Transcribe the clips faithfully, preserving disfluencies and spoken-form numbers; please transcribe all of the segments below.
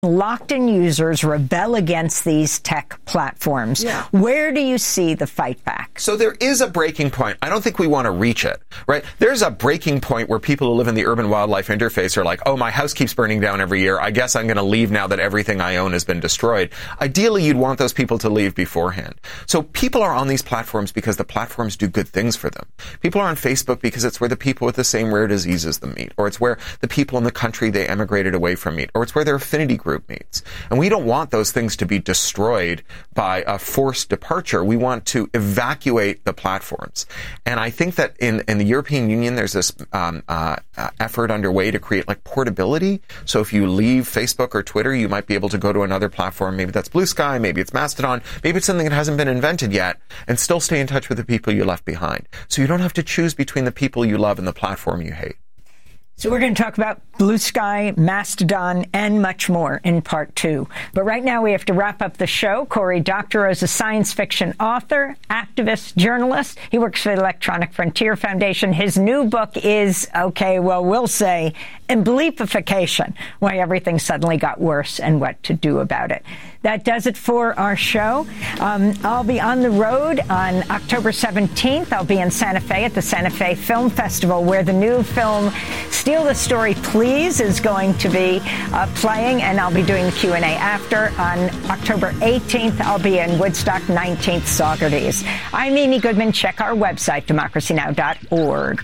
Locked-in users rebel against these tech platforms. Yeah. Where do you see the fight back? So there is a breaking point. I don't think we want to reach it, right? There's a breaking point where people who live in the urban wildlife interface are like, oh, my house keeps burning down every year. I guess I'm going to leave now that everything I own has been destroyed. Ideally, you'd want those people to leave beforehand. So people are on these platforms because the platforms do good things for them. People are on Facebook because it's where the people with the same rare diseases them meet, or it's where the people in the country they emigrated away from meet, or it's where their affinity group meets. And we don't want those things to be destroyed by a forced departure. We want to evacuate the platforms. And I think that in, in the European Union, there's this um, uh, uh, effort underway to create like portability. So if you leave Facebook or Twitter, you might be able to go to another platform. Maybe that's Blue Sky, maybe it's Mastodon, maybe it's something that hasn't been invented yet, and still stay in touch with the people you left behind. So you don't have to choose between the people you love and the platform you hate. So we're going to talk about Blue Sky, Mastodon, and much more in part two. But right now we have to wrap up the show. Cory Doctorow is a science fiction author, activist, journalist. He works for the Electronic Frontier Foundation. His new book is, okay, well, we'll say, Embleefication, Why Everything Suddenly Got Worse and What to Do About It. That does it for our show. Um, I'll be on the road on October seventeenth. I'll be in Santa Fe at the Santa Fe Film Festival, where the new film Steal the Story, Please is going to be uh, playing, and I'll be doing the Q and A after. On October eighteenth, I'll be in Woodstock, nineteenth Saugerties. I'm Amy Goodman. Check our website, democracy now dot org.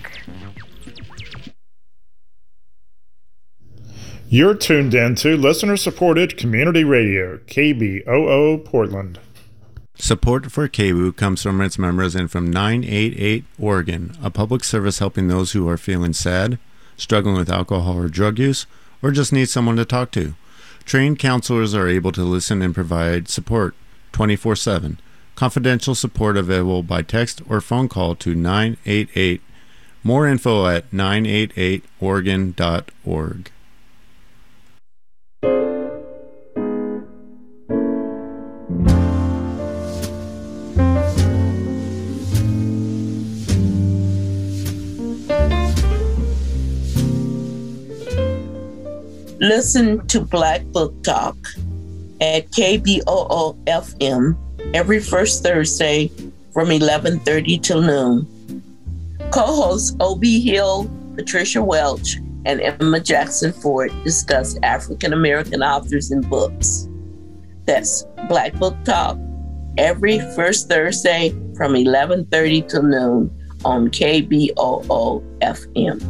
You're tuned in to listener-supported community radio, K B O O Portland. Support for K B O O comes from its members and from nine eighty-eight Oregon, a public service helping those who are feeling sad, struggling with alcohol or drug use, or just need someone to talk to. Trained counselors are able to listen and provide support twenty-four seven. Confidential support available by text or phone call to nine eight eight. More info at nine eight eight oregon dot org. Listen to Black Book Talk at K B O O F M every first Thursday from eleven thirty till noon. Co-hosts O B Hill, Patricia Welch, and Emma Jackson Ford discuss African American authors and books. That's Black Book Talk every first Thursday from eleven thirty till noon on K B O O F M.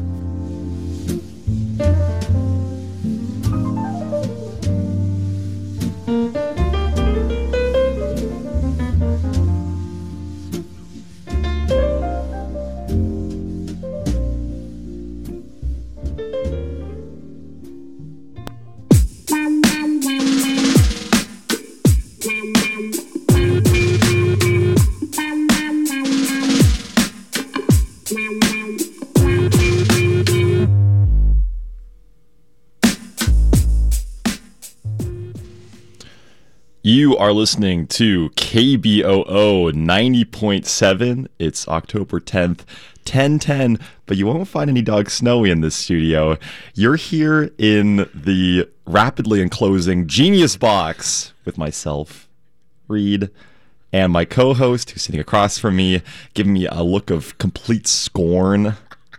You are listening to K B O O ninety point seven. It's October tenth, ten ten, but you won't find any Dog Snowy in this studio. You're here in the rapidly enclosing Genius Box with myself, Reed, and my co-host, who's sitting across from me, giving me a look of complete scorn.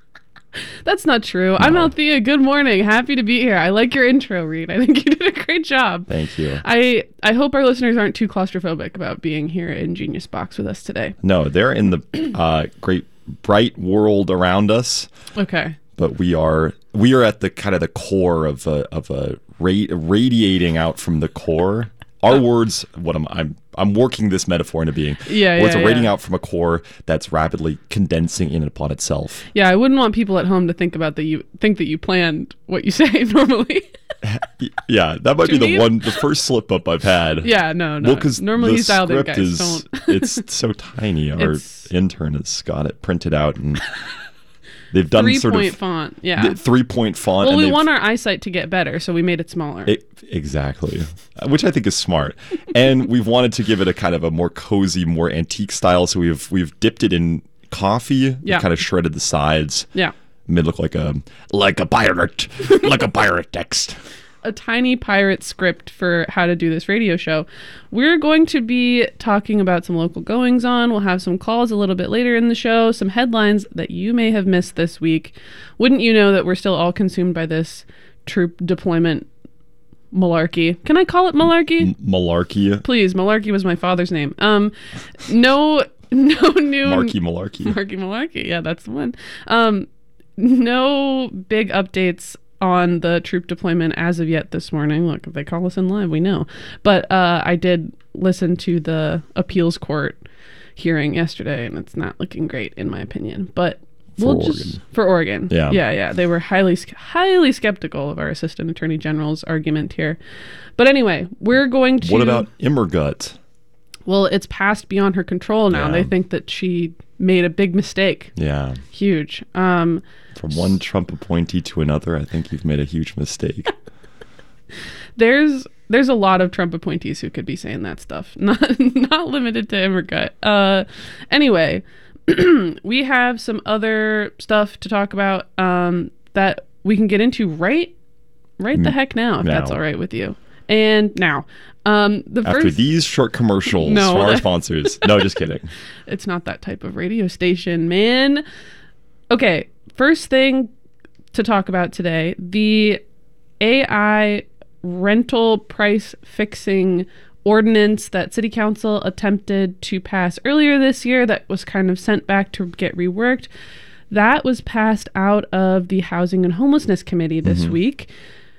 That's not true. No. I'm Althea. Good morning. Happy to be here. I like your intro, Reed. I think you did a great job. Thank you. I, I hope our listeners aren't too claustrophobic about being here in Genius Box with us today. No, they're in the uh, great bright world around us. Okay. But we are we are at the kind of the core of a of a ra- radiating out from the core. Our uh, words, what I'm I'm I'm working this metaphor into being. Yeah, words yeah, are radiating yeah. out from a core that's rapidly condensing in upon itself. Yeah, I wouldn't want people at home to think about that you think that you planned what you say normally. Yeah, that might Do be the you? one, the first slip up I've had. Yeah, no, no. Well, because normally the he's dialed in, script guys. is Don't. it's so tiny. Our It's- intern has got it printed out and they've done Three sort point of font. Yeah. three point font. Well, and we they've- want our eyesight to get better, so we made it smaller. It, exactly, which I think is smart. And we've wanted to give it a kind of a more cozy, more antique style. So we've we've dipped it in coffee. Yeah. We kind of shredded the sides. yeah. Made it look like a like a pirate, like a pirate text. a tiny pirate script for how to do this radio show. We're going to be talking about some local goings on. We'll have some calls a little bit later in the show, some headlines that you may have missed this week. Wouldn't you know that we're still all consumed by this troop deployment malarkey? Can I call it malarkey? M- malarkey. Please, malarkey was my father's name. Um, no, no new Marky malarkey. Marky malarkey. Yeah, that's the one. Um, no big updates on the troop deployment as of yet this morning. Look, if they call us in live, we know. But uh, I did listen to the appeals court hearing yesterday, and it's not looking great in my opinion. But For we'll Oregon. just for Oregon. Yeah. Yeah, yeah. They were highly highly skeptical of our assistant attorney general's argument here. But anyway, we're going to What about Immergut? Well, it's passed beyond her control now. Yeah. They think that she made a big mistake. Yeah. Huge. Um From one Trump appointee to another, I think you've made a huge mistake. there's there's a lot of Trump appointees who could be saying that stuff. Not not limited to Immergut. Uh anyway, we have some other stuff to talk about um, that we can get into right right the heck now, if now. that's all right with you. And now, um, the After first... these short commercials No, from our that- sponsors. No, just kidding. It's not that type of radio station, man. Okay, first thing to talk about today, the A I rental price fixing ordinance that City Council attempted to pass earlier this year that was kind of sent back to get reworked. That was passed out of the Housing and Homelessness Committee this Mm-hmm. week.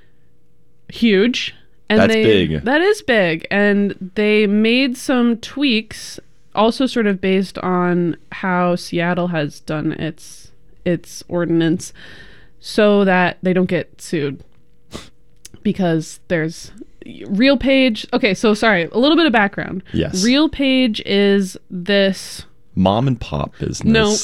Huge. And That's they, big. That is big. And they made some tweaks, also sort of based on how Seattle has done its its ordinance, so that they don't get sued. Because there's RealPage. Okay, so sorry, a little bit of background. Yes. RealPage is this. Mom and pop No. business.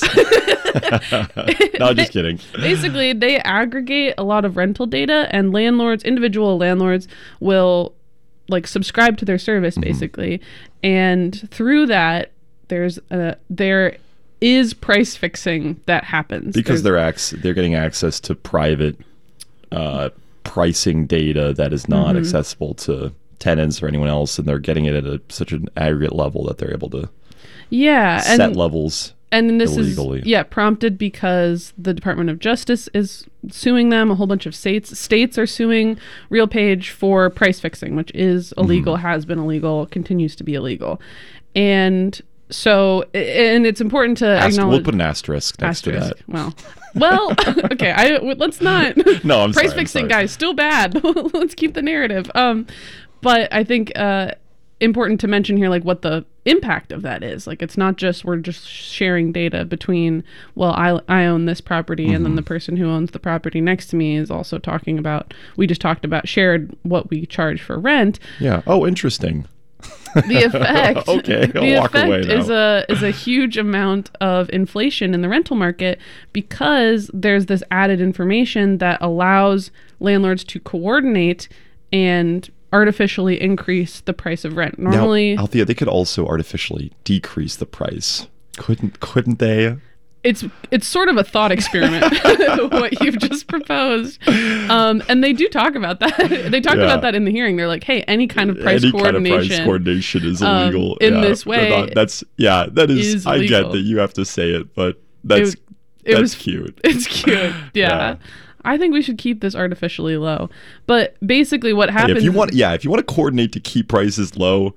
No, just kidding. Basically, they aggregate a lot of rental data, and landlords, individual landlords, will like subscribe to their service, basically. And through that, there's a, there is price fixing that happens. Because There's- they're ac- they're getting access to private uh, pricing data that is not Mm-hmm. accessible to tenants or anyone else, and they're getting it at a, such an aggregate level that they're able to yeah, set and levels. And this illegally. is, yeah, prompted because the Department of Justice is suing them. A whole bunch of states states are suing RealPage for price fixing, which is illegal, Mm-hmm. has been illegal, continues to be illegal. And so, and it's important to Ast- acknowledge... we'll put an asterisk next asterisk. to that. Well, well, okay, I, let's not... No, I'm price sorry, I'm fixing, sorry. guys, still bad. Let's keep the narrative. Um, but I think... Uh, important to mention here, like, what the impact of that is. Like, it's not just we're just sharing data between, well, I, I own this property, Mm-hmm. and then the person who owns the property next to me is also talking about, we just talked about shared what we charge for rent. Yeah. Oh, interesting. The effect Okay, I'll the walk away effect is now. a is a huge amount of inflation in the rental market, because there's this added information that allows landlords to coordinate and artificially increase the price of rent. Normally, now, Althea, they could also artificially decrease the price. Couldn't couldn't they? it's it's sort of a thought experiment what you've just proposed, um, and they do talk about that. They talked Yeah. about that in the hearing. They're like, "Hey, any kind of price Any kind of coordination, price coordination is um, illegal in Yeah, this they're way not- that's yeah. That is. is I illegal." get that you have to say it, but that's it that's was cute. It's cute, yeah. Yeah. I think we should keep this artificially low. But basically, what happens? If you want, yeah, if you want to coordinate to keep prices low,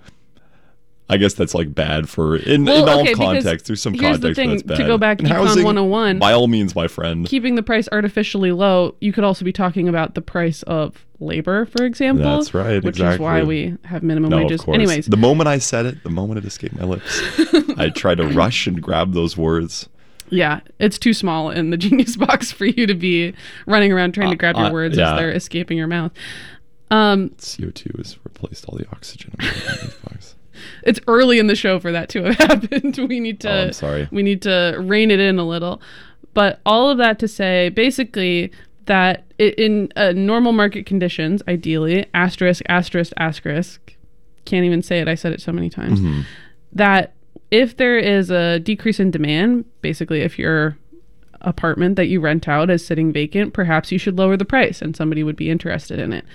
I guess that's like bad for in, Well, in all okay, because context. There's some here's the context thing, where that's to bad. go back In Econ housing, one oh one, by all means, my friend. keeping the price artificially low, you could also be talking about the price of labor, for example. That's right, Which is why exactly. we have minimum No, wages. of course. Anyways, The moment I said it, the moment it escaped my lips, I tried to rush and grab those words. yeah, it's too small in the Genius Box for you to be running around trying to grab your uh, words yeah. as they're escaping your mouth. Um, C O two has replaced all the oxygen in my Genius Box. it's early in the show for that to have happened. We need to Oh, I'm sorry. we need to rein it in a little. But all of that to say, basically, that i- in uh, normal market conditions, ideally, asterisk, asterisk, asterisk, can't even say it, I said it so many times, Mm-hmm. that if there is a decrease in demand, basically if your apartment that you rent out is sitting vacant, perhaps you should lower the price and somebody would be interested in it.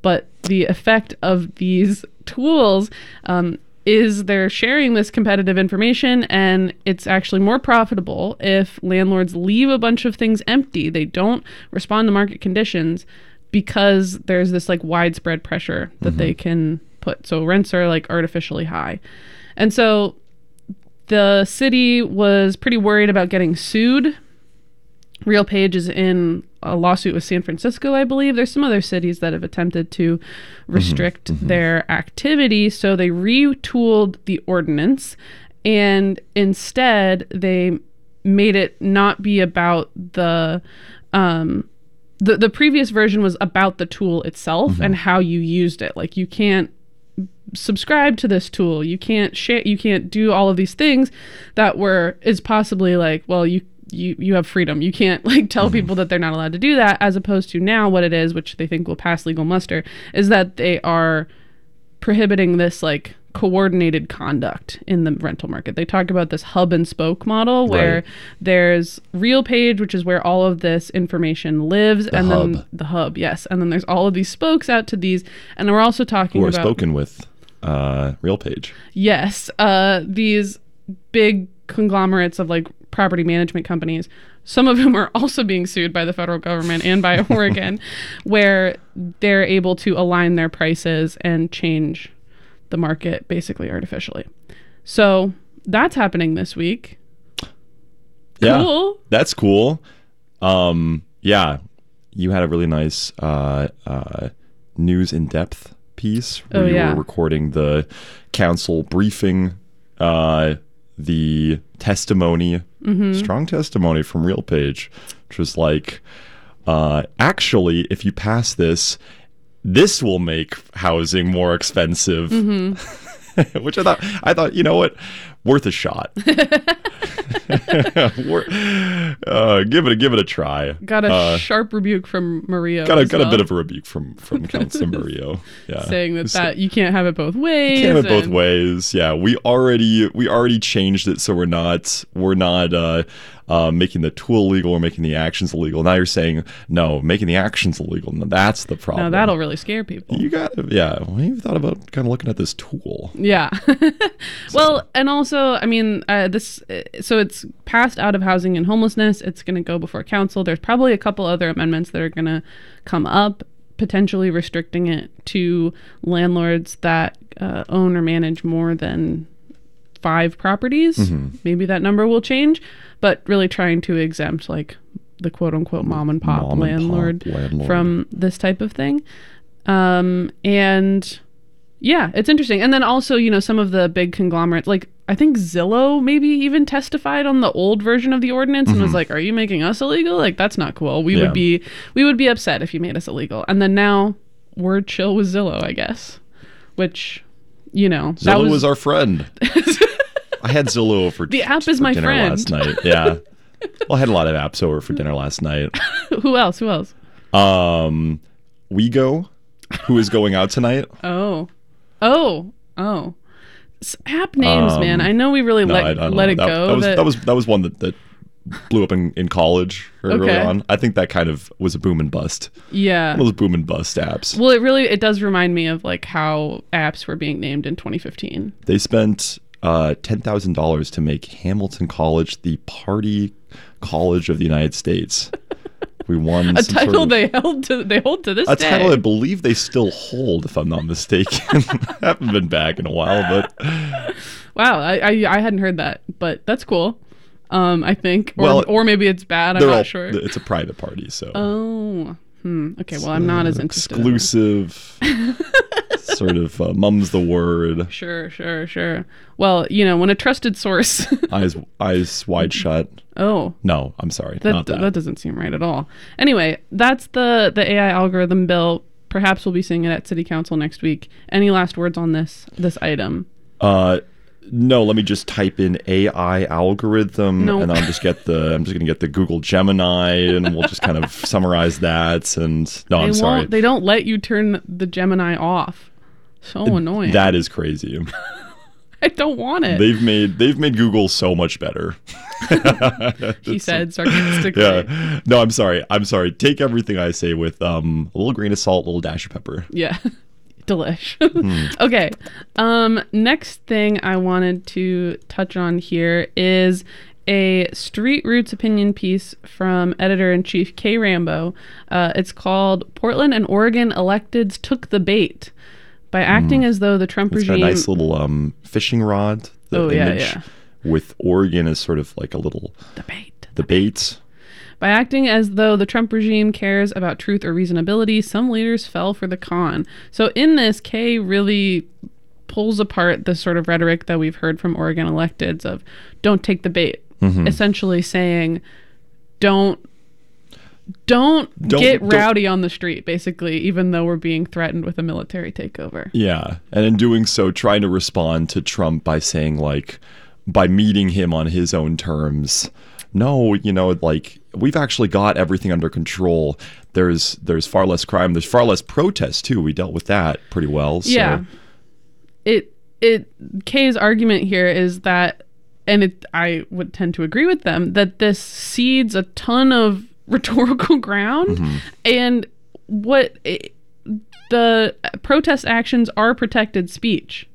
But the effect of these tools um, is they're sharing this competitive information, and it's actually more profitable if landlords leave a bunch of things empty. They don't respond to market conditions because there's this like widespread pressure that mm-hmm. they can put. So rents are like artificially high. And so the city was pretty worried about getting sued. RealPage is in a lawsuit with San Francisco, I believe. There's some other cities that have attempted to restrict mm-hmm, mm-hmm. their activity. So they retooled the ordinance, and instead they made it not be about the um, the the previous version was about the tool itself mm-hmm. and how you used it. Like, you can't subscribe to this tool, you can't share, you can't do all of these things that were is possibly like, well, you you you have freedom. You can't like tell mm-hmm. people that they're not allowed to do that, as opposed to now what it is, which they think will pass legal muster, is that they are prohibiting this like coordinated conduct in the rental market. They talk about this hub and spoke model where right. there's RealPage, which is where all of this information lives, the and hub. then the hub, yes, and then there's all of these spokes out to these, and we're also talking Who are about spoken with uh, RealPage. Yes, uh, these big conglomerates of like property management companies, some of whom are also being sued by the federal government and by Oregon, where they're able to align their prices and change the market basically artificially. So that's happening this week. Yeah, cool. That's cool. Um, yeah, you had a really nice uh, uh, news in depth piece where oh, you yeah. were recording the council briefing, uh, the testimony, mm-hmm. strong testimony from RealPage, which was like, uh, actually, if you pass this, this will make housing more expensive. Mm-hmm. Which I thought, I thought, you know what, worth a shot. uh, give it a give it a try. Got a uh, sharp rebuke from Mario. Got a got well. a bit of a rebuke from from Councilor Mario. Yeah, saying that, that you can't have it both ways. You can't have it both and... ways. Yeah, we already we already changed it, so we're not we're not uh, uh, making the tool illegal or making the actions illegal. Now you're saying no, making the actions illegal. No, that's the problem. Now that'll really scare people. You got yeah. Well, you've thought about kind of looking at this tool. Yeah. Well, and also, I mean, uh, this so it's passed out of housing and homelessness. It's going to go before council. There's probably a couple other amendments that are going to come up, potentially restricting it to landlords that uh, own or manage more than five properties. Mm-hmm. Maybe that number will change, but really trying to exempt like the quote unquote mom and pop, mom landlord, and pop landlord from this type of thing. Um, and yeah, it's interesting. And then also, you know, some of the big conglomerates, like I think Zillow maybe even testified on the old version of the ordinance mm-hmm. and was like, are you making us illegal? Like, that's not cool. We yeah. would be, we would be upset if you made us illegal. And then now we're chill with Zillow, I guess, which, you know, Zillow that was, was our friend. I had Zillow over for the app for is my dinner friend last night. Yeah. Well, I had a lot of apps over for dinner last night. Who else? Who else? Um, WeGo, who is going out tonight. Oh, oh, oh. S- app names, um, man. I know we really no, let I, I don't let know. it that, go. That was, that... that was that was one that, that blew up in, in college early okay. on. I think that kind of was a boom and bust. Yeah, one of those boom and bust apps. Well, it really it does remind me of like how apps were being named in twenty fifteen. They spent uh, ten thousand dollars to make Hamilton College the party college of the United States. We won a some title sort of, they held to they hold to this a day. A title I believe they still hold, if I'm not mistaken. I haven't been back in a while, but wow, I, I I hadn't heard that, but that's cool. Um, I think, or well, or maybe it's bad. I'm not all, sure. It's a private party, so oh, hmm. Okay, well, I'm not as interested. Exclusive. Sort of uh, mum's the word. Sure, sure, sure. Well, you know, when a trusted source eyes eyes wide shut. Oh. No, I'm sorry. That, not that. That doesn't seem right at all. Anyway, that's the the A I algorithm bill. Perhaps we'll be seeing it at City Council next week. Any last words on this this item? Uh no, let me just type in A I algorithm no. and I'll just get the I'm just going to get the Google Gemini and we'll just kind of summarize that and no, they I'm sorry. They don't let you turn the Gemini off. So annoying. That is crazy. I don't want it. They've made they've made Google so much better. He said sarcastically. Yeah. No, I'm sorry. I'm sorry. Take everything I say with um, a little grain of salt, a little dash of pepper. Yeah. Delish. mm. Okay. Um, next thing I wanted to touch on here is a Street Roots opinion piece from editor-in-chief Kay Rambo. Uh, it's called "Portland and Oregon Electeds Took the Bait by Acting mm. as Though the Trump it's Regime..." It's got a nice little um, fishing rod. The oh, yeah, image yeah. with Oregon as sort of like a little... The bait. The bait. By acting as though the Trump regime cares about truth or reasonability, some leaders fell for the con. So in this, Kay really pulls apart the sort of rhetoric that we've heard from Oregon electeds of don't take the bait, mm-hmm. essentially saying don't don't, don't get don't, rowdy on the street, basically, even though we're being threatened with a military takeover. Yeah, and in doing so, trying to respond to Trump by saying, like, by meeting him on his own terms, no, you know, like, we've actually got everything under control. There's there's far less crime. There's far less protests, too. We dealt with that pretty well. So. Yeah. It, it, Kay's argument here is that, and it, I would tend to agree with them, that this cedes a ton of rhetorical ground. Mm-hmm. And what it, the protest actions are protected speech.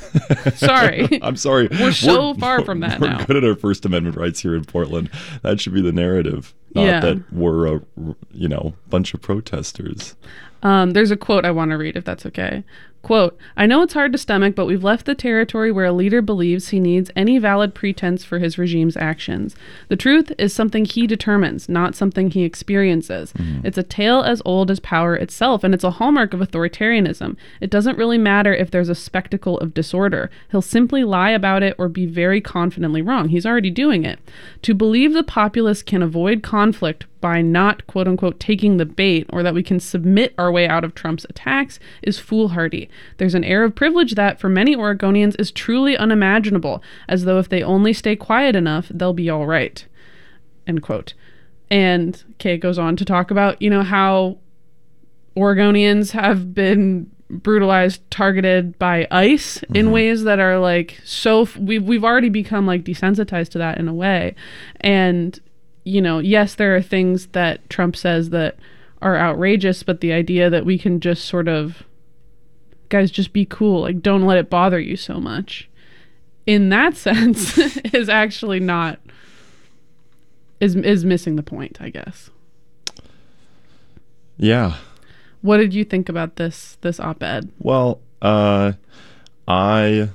Sorry. I'm sorry. We're so we're, far from that we're now. We're good at our First Amendment rights here in Portland. That should be the narrative. Not yeah. that we're a, you know, bunch of protesters. Um, there's a quote I want to read, if that's okay. Quote, "I know it's hard to stomach, but we've left the territory where a leader believes he needs any valid pretense for his regime's actions. The truth is something he determines, not something he experiences. Mm-hmm. It's a tale as old as power itself, and it's a hallmark of authoritarianism. It doesn't really matter if there's a spectacle of disorder. He'll simply lie about it or be very confidently wrong. He's already doing it. To believe the populace can avoid conflict by not, quote unquote, taking the bait, or that we can submit our way out of Trump's attacks, is foolhardy. There's an air of privilege that, for many Oregonians, is truly unimaginable, as though if they only stay quiet enough, they'll be all right," end quote. And Kay goes on to talk about, you know, how Oregonians have been brutalized, targeted by ICE mm-hmm. in ways that are like so, f- we've, we've already become like desensitized to that in a way. And you know, yes, there are things that Trump says that are outrageous, but the idea that we can just sort of, guys, just be cool, like, don't let it bother you so much, in that sense, is actually not, is is missing the point, I guess. Yeah. What did you think about this this op-ed? Well, uh, I,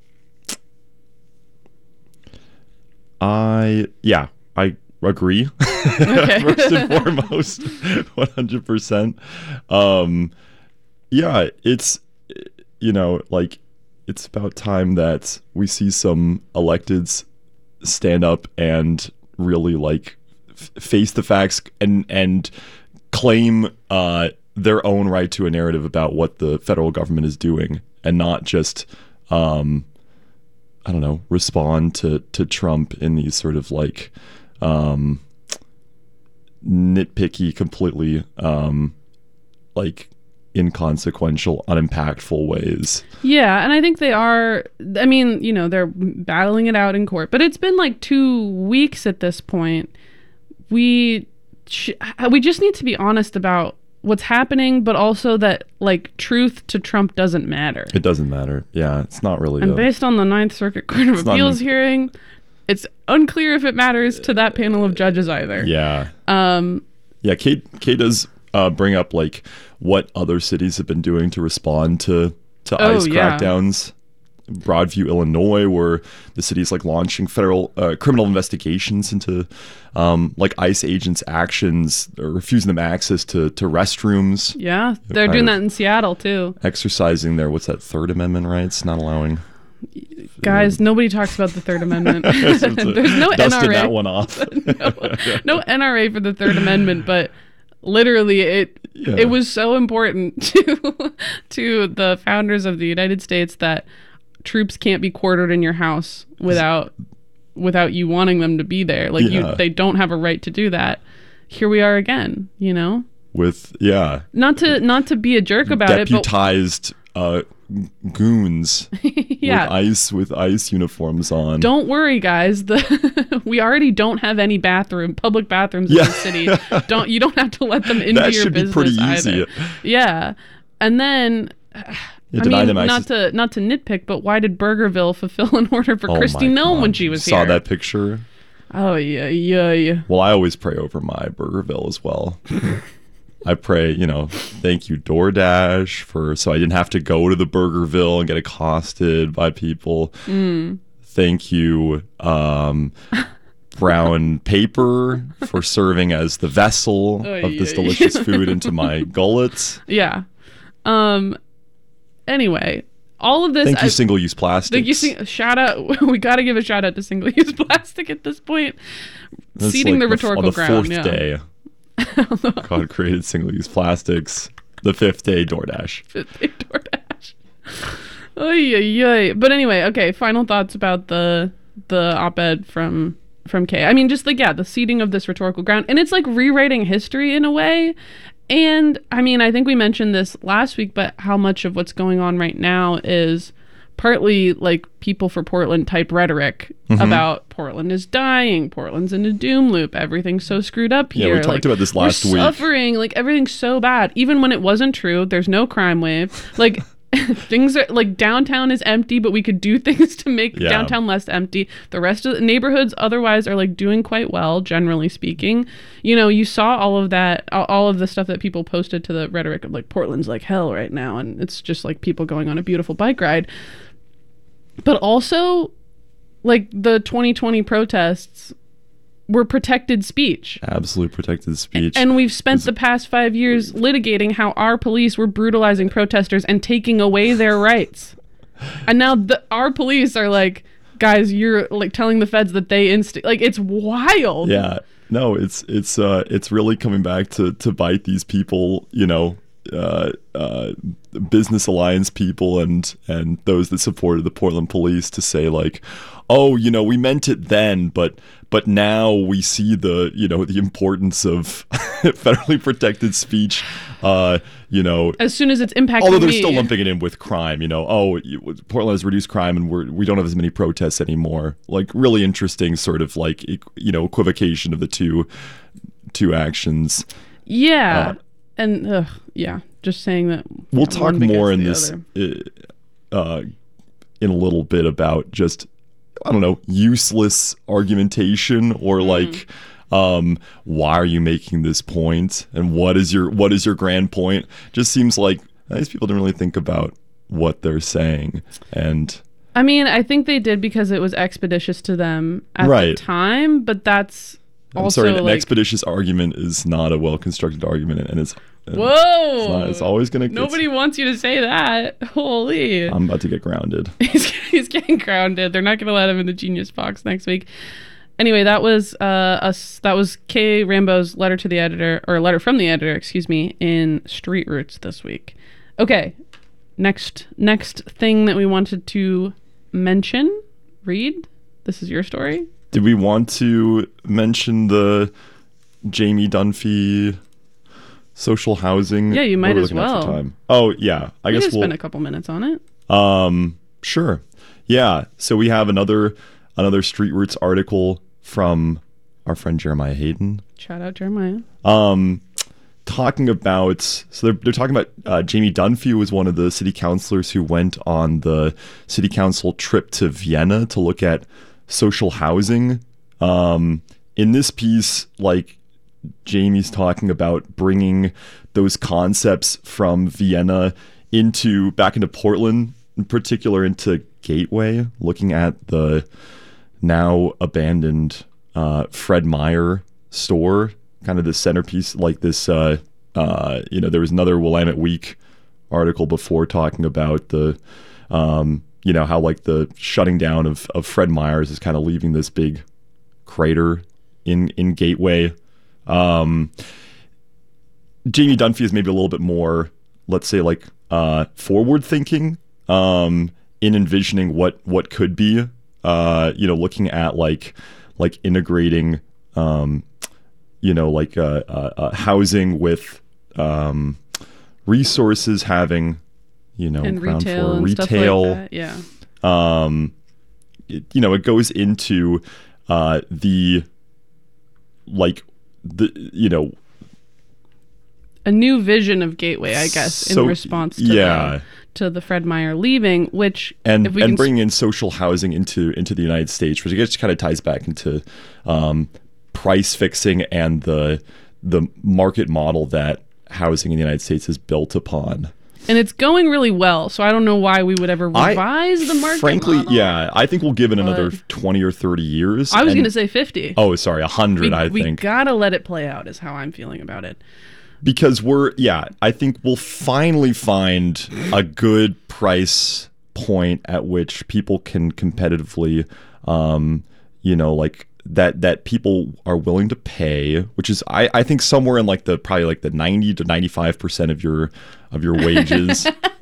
I, yeah, I agree. Okay. First and foremost, one hundred percent. Um, yeah, it's, you know, like, it's about time that we see some electeds stand up and really, like, f- face the facts and and claim uh, their own right to a narrative about what the federal government is doing, and not just, um, I don't know, respond to to Trump in these sort of like um, nitpicky, completely um, like inconsequential, unimpactful ways. Yeah, and I think they are, I mean, you know, they're battling it out in court, but it's been like two weeks at this point. We sh- we just need to be honest about what's happening, but also that, like, truth to Trump doesn't matter. It doesn't matter. Yeah, it's not really. And a, based on the Ninth Circuit Court of Appeals hearing, it's unclear if it matters to that panel of judges either. Yeah. Um. Yeah, Kate, Kate does uh, bring up, like, what other cities have been doing to respond to, to oh, ICE yeah. crackdowns. Broadview, Illinois, where the city's like launching federal uh, criminal investigations into um, like ICE agents' actions, or refusing them access to, to restrooms. Yeah, they're doing that in Seattle too. Exercising their, what's that, Third Amendment rights, not allowing. Guys, nobody talks about the Third Amendment. There's no Dusted N R A. that one off. no, no N R A for the Third Amendment, but literally it yeah. it was so important to to the founders of the United States that troops can't be quartered in your house without without you wanting them to be there. Like yeah. you, they don't have a right to do that. Here we are again, you know? With, yeah. Not to not to be a jerk about Deputized, it, but... uh, goons yeah. with ice with ice uniforms on. Don't worry, guys. The we already don't have any bathroom, public bathrooms Yeah. in the city. Don't you don't have to let them into That your should be business pretty easy. either. Yeah, and then. You I deny mean, them not access- to not to nitpick, but why did Burgerville fulfill an order for Oh my Kristi Noem when God. she was Saw here? that picture? Oh yeah, yeah, yeah. Well, I always pray over my Burgerville as well. I pray, you know, thank you DoorDash for so I didn't have to go to the Burgerville and get accosted by people. Mm. Thank you, um, brown paper for serving as the vessel Oh, of this yeah, delicious yeah. food into my gullet. Yeah. Um. Anyway, all of this. Thank you, I, single-use plastics. Thank you. Sing- shout out. We got to give a shout out to single-use plastic at this point. That's Seeding like the f- rhetorical on the ground. fourth Yeah. day. God created single-use plastics. The fifth day, DoorDash. DoorDash. Oy, oy, oy. But anyway, okay. Final thoughts about the the op-ed from from Kay. I mean, just like yeah, the seeding of this rhetorical ground, and it's like rewriting history in a way. And I mean, I think we mentioned this last week, but how much of what's going on right now is partly like people for Portland type rhetoric Mm-hmm. about Portland is dying, Portland's in a doom loop, everything's so screwed up Yeah, here. we talked like, about this last we're week. suffering, like everything's so bad. Even when it wasn't true, there's no crime wave. Like things are like downtown is empty, but we could do things to make Yeah. downtown less empty. The rest of the neighborhoods otherwise are like doing quite well, generally speaking. You know, you saw all of that, all- all of the stuff that people posted to the rhetoric of like Portland's like hell right now, and it's just like people going on a beautiful bike ride. But also, like the twenty twenty protests were protected speech. Absolute protected speech. And we've spent the past five years litigating how our police were brutalizing protesters and taking away their rights. And now the, our police are like, guys, you're like telling the feds that they inst like it's wild. Yeah, no, it's it's uh it's really coming back to to bite these people, you know, uh, uh, business alliance people and and those that supported the Portland police to say like, oh, you know, we meant it then, but but now we see the you know the importance of federally protected speech. Uh, you know, As soon as it's impacting although they're me. still lumping it in with crime, you know, oh, you, Portland has reduced crime and we're, we don't have as many protests anymore. Like really interesting sort of like, e- you know, equivocation of the two, two actions. Yeah. Uh, and ugh, yeah, just saying that. We'll one talk against more in the this, other. uh, in a little bit about just, I don't know, useless argumentation or like, um, why are you making this point and what is your, what is your grand point? Just seems like these people don't really think about what they're saying. And I mean, I think they did because it was expeditious to them at Right. the time, but that's I'm also sorry, an like, expeditious argument is not a well-constructed argument, and it's whoa, it's, not, it's always gonna. nobody It's, were you to say that. Holy. I'm about to get grounded. he's, he's getting grounded. They're not going to let him in the Genius Box next week. Anyway, that was uh us. That was Kay Rambo's letter to the editor, or letter from the editor, excuse me, in Street Roots this week. Okay, next next thing that we wanted to mention. Reed, this is your story. Did we want to mention the Jamie Dunphy social housing? Yeah, you What might are we as looking at for well. time? Oh yeah, I We guess could we'll. spend a couple minutes on it. Um, sure. Yeah. So we have another another Street Roots article from our friend Jeremiah Hayden. Shout out Jeremiah. Um, talking about so they're they're talking about uh, Jamie Dunphy was one of the city councilors who went on the city council trip to Vienna to look at social housing. Um, in this piece, like Jamie's talking about bringing those concepts from Vienna into back into Portland, in particular into Gateway, looking at the now abandoned uh, Fred Meyer store, kind of the centerpiece, like this, uh, uh, you know, there was another Willamette Week article before talking about the, um, you know, how like the shutting down of, of Fred Meyer's is kind of leaving this big crater in, in Gateway. Um, Jamie Dunphy is maybe a little bit more, let's say like, uh, forward thinking, um, in envisioning what, what could be, uh, you know, looking at like, like integrating, um, you know, like, uh, uh, uh housing with, um, resources having, you know, and ground retail floor and retail. stuff like that. Yeah. Um, it, you know, it goes into uh, the like the you know a new vision of Gateway, I guess, so, in response to yeah. the, to the Fred Meyer leaving, which and if we and can bringing in social housing into into the United States, which I guess kind of ties back into um, price fixing and the the market model that housing in the United States is built upon. And it's going really well, so I don't know why we would ever revise I, the market frankly, model. yeah, I think we'll give it another But- twenty or thirty years. I was and- going to say fifty. Oh, sorry, one hundred, we, I we think. gotta let it play out, is how I'm feeling about it. Because we're, yeah, I think we'll finally find a good price point at which people can competitively, um, you know, like that that people are willing to pay, which is I, I think somewhere in like the probably like the ninety to ninety-five percent of your of your wages.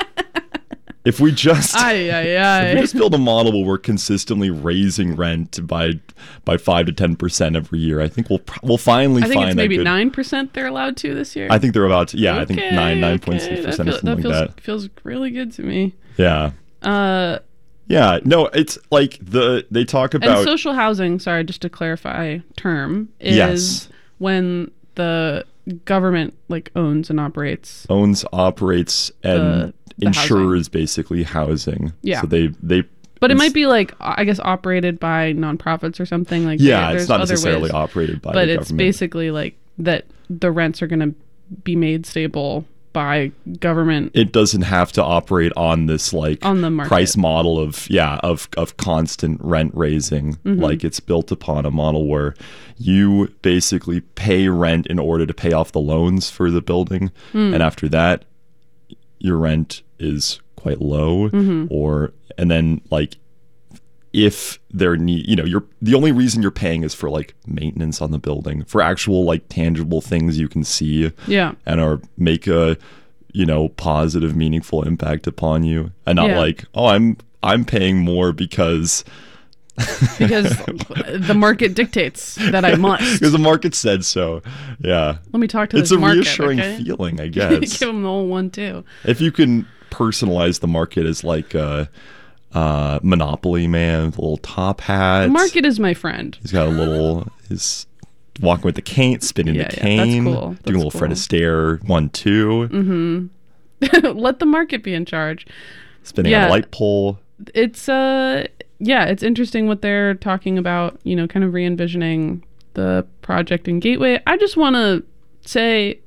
If we just Aye, aye, aye. if we just build a model where we're consistently raising rent by by five to ten percent every year, I think we'll pr- we'll finally I think find it's maybe that good, nine percent they're allowed to this year. I think they're about to, yeah, I think Okay, nine nine point six okay. percent or That, something feel, that like feels, that. feels really good to me. Yeah. Uh, Yeah, no, it's like the they talk about and social housing, sorry, just to clarify, term is Yes. when the government like owns and operates. owns, operates, and The- the insures basically housing. Yeah. So they they But it might be like I guess operated by nonprofits or something like. yeah, there- it's there's not other necessarily ways, operated by but the it's government. basically like that the rents are going to be made stable by government. It doesn't have to operate on this like On the market. price model of yeah of of constant rent raising. Mm-hmm. Like it's built upon a model where you basically pay rent in order to pay off the loans for the building, Hmm. and after that, your rent is quite low, Mm-hmm. or and then like if there need you know you're the only reason you're paying is for like maintenance on the building, for actual like tangible things you can see Yeah. and are make a you know positive meaningful impact upon you, and not Yeah. like oh i'm i'm paying more because Because the market dictates that I must. because the market said so. Yeah, Let me talk to it's this a market, reassuring okay? feeling, I guess. Give them the whole one too. If you can personalize the market as like a uh Monopoly man with a little top hat. The market is my friend. He's got a little his walking with the cane, spinning Yeah, the yeah, cane, that's cool. doing That's a little Fred cool. Astaire one two, Let the market be in charge. spinning Yeah. on a light pole. It's uh yeah, it's interesting what they're talking about, you know, kind of re-envisioning the project in Gateway. I just want to say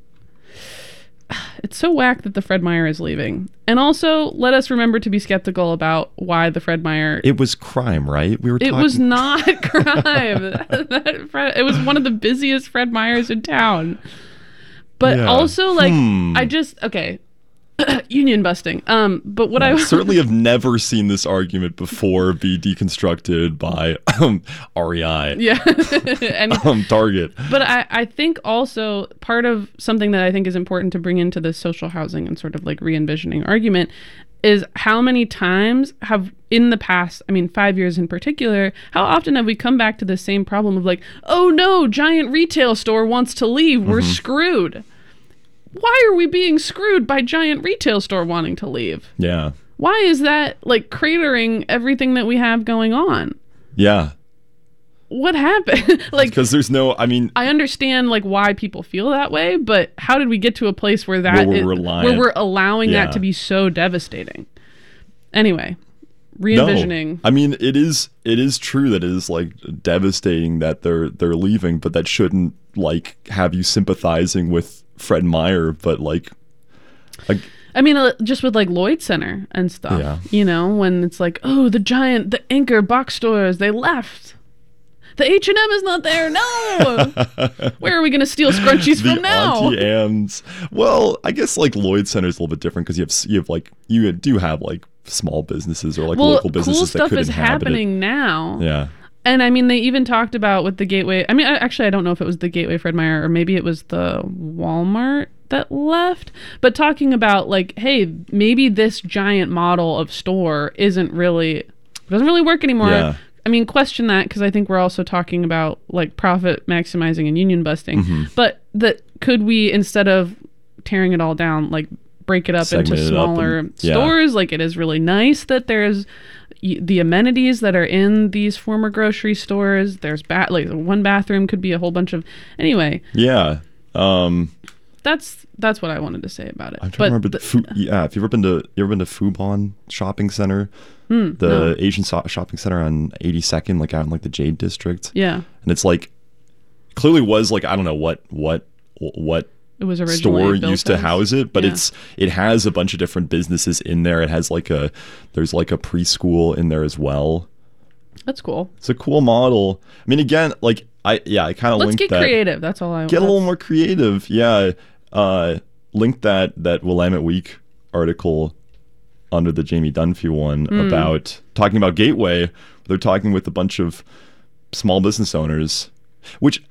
it's so whack that the Fred Meyer is leaving. And also, let us remember to be skeptical about why the Fred Meyer It was crime, right? We were It talking was not crime. That Fred, it was one of the busiest Fred Meyers in town. But Yeah. also, like, Hmm. I just okay, union busting. Um, but what I I certainly have never seen this argument before be deconstructed by um, R E I, yeah, and um, Target. but I I think also part of something that I think is important to bring into the social housing and sort of like re-envisioning argument is how many times have in the past, I mean five years in particular, how often have we come back to the same problem of like, oh no, giant retail store wants to leave, we're screwed. Why are we being screwed by giant retail store wanting to leave? Yeah, Why is that like cratering everything that we have going on? yeah. What happened? Like, Because there's no, I mean, I understand like why people feel that way, but how did we get to a place where that Where we're is- reliant. where we're allowing Yeah. that to be so devastating? Anyway, re-envisioning. no. I mean, it is it is true that it is like devastating that they're they're leaving, but that shouldn't like have you sympathizing with Fred Meyer, but like, like I mean, uh, just with like Lloyd Center and stuff, Yeah. you know, when it's like, oh, the giant, the Anchor box stores, they left. The H and M is not there. No. Where are we going to steal scrunchies the from now? Auntie Anne's. Well, I guess like Lloyd Center is a little bit different because you have s- you have like you do have like small businesses or like Well, local businesses cool that stuff could is inhabit happening now. it. Yeah. And I mean, they even talked about with the Gateway. I mean, I, actually, I don't know if it was the Gateway Fred Meyer or maybe it was the Walmart that left. But talking about like, hey, maybe this giant model of store isn't really doesn't really work anymore. Yeah. I mean, question that because I think we're also talking about like profit maximizing and union busting. Mm-hmm. But that could we instead of tearing it all down, like break it up Segment into it up smaller and- yeah. stores. Like, it is really nice that there's y- the amenities that are in these former grocery stores. There's ba- like one bathroom could be a whole bunch of anyway. Yeah. Um, That's that's what I wanted to say about it. I'm trying But to remember. the- The, Fu- yeah, if you've ever been to you ever been to Fubon Shopping Center, the no. Asian so- shopping center on eighty-second, like out in like the Jade District. yeah, And it's like clearly was like I don't know what what what it was originally store built used to as. house it, but Yeah. it's it has a bunch of different businesses in there. It has like a there's like a preschool in there as well. That's cool. It's a cool model. I mean, again, like I yeah, I kind of Let's linked get that. creative. That's all I want. Get a little more creative. Yeah. Uh, linked that that Willamette Week article under the Jamie Dunphy one Hmm. about talking about Gateway. They're talking with a bunch of small business owners, which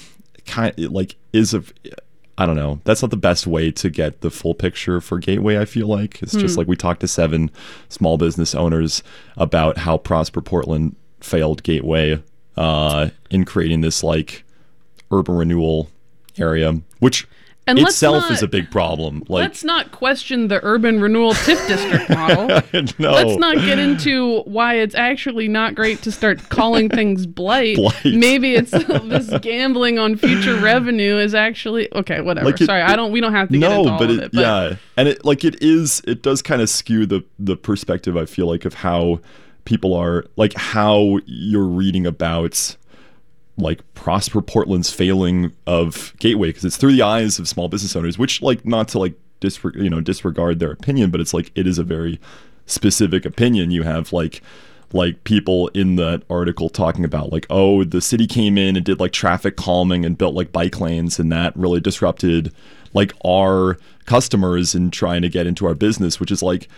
kind of like is a I don't know. That's not the best way to get the full picture for Gateway, I feel like. It's just like we talked to seven small business owners about how Prosper Portland failed Gateway uh, in creating this like urban renewal area, which And let's itself not- is a big problem. Like, Let's not question the urban renewal TIF district model. no. Let's not get into why it's actually not great to start calling things blight. Blight. Maybe it's this gambling on future revenue is actually okay. Whatever. Like it- Sorry, I don't. We don't have to get no, into all but of it, it. But yeah, and it like it is. It does kind of skew the the perspective. I feel like of how people are like how you're reading about like Prosper Portland's failing of Gateway because it's through the eyes of small business owners, which like not to like disre- you know disregard their opinion, but it's like it is a very specific opinion. You have like like people in that article talking about like, oh, the city came in and did like traffic calming and built like bike lanes, and that really disrupted like our customers in trying to get into our business, which is like,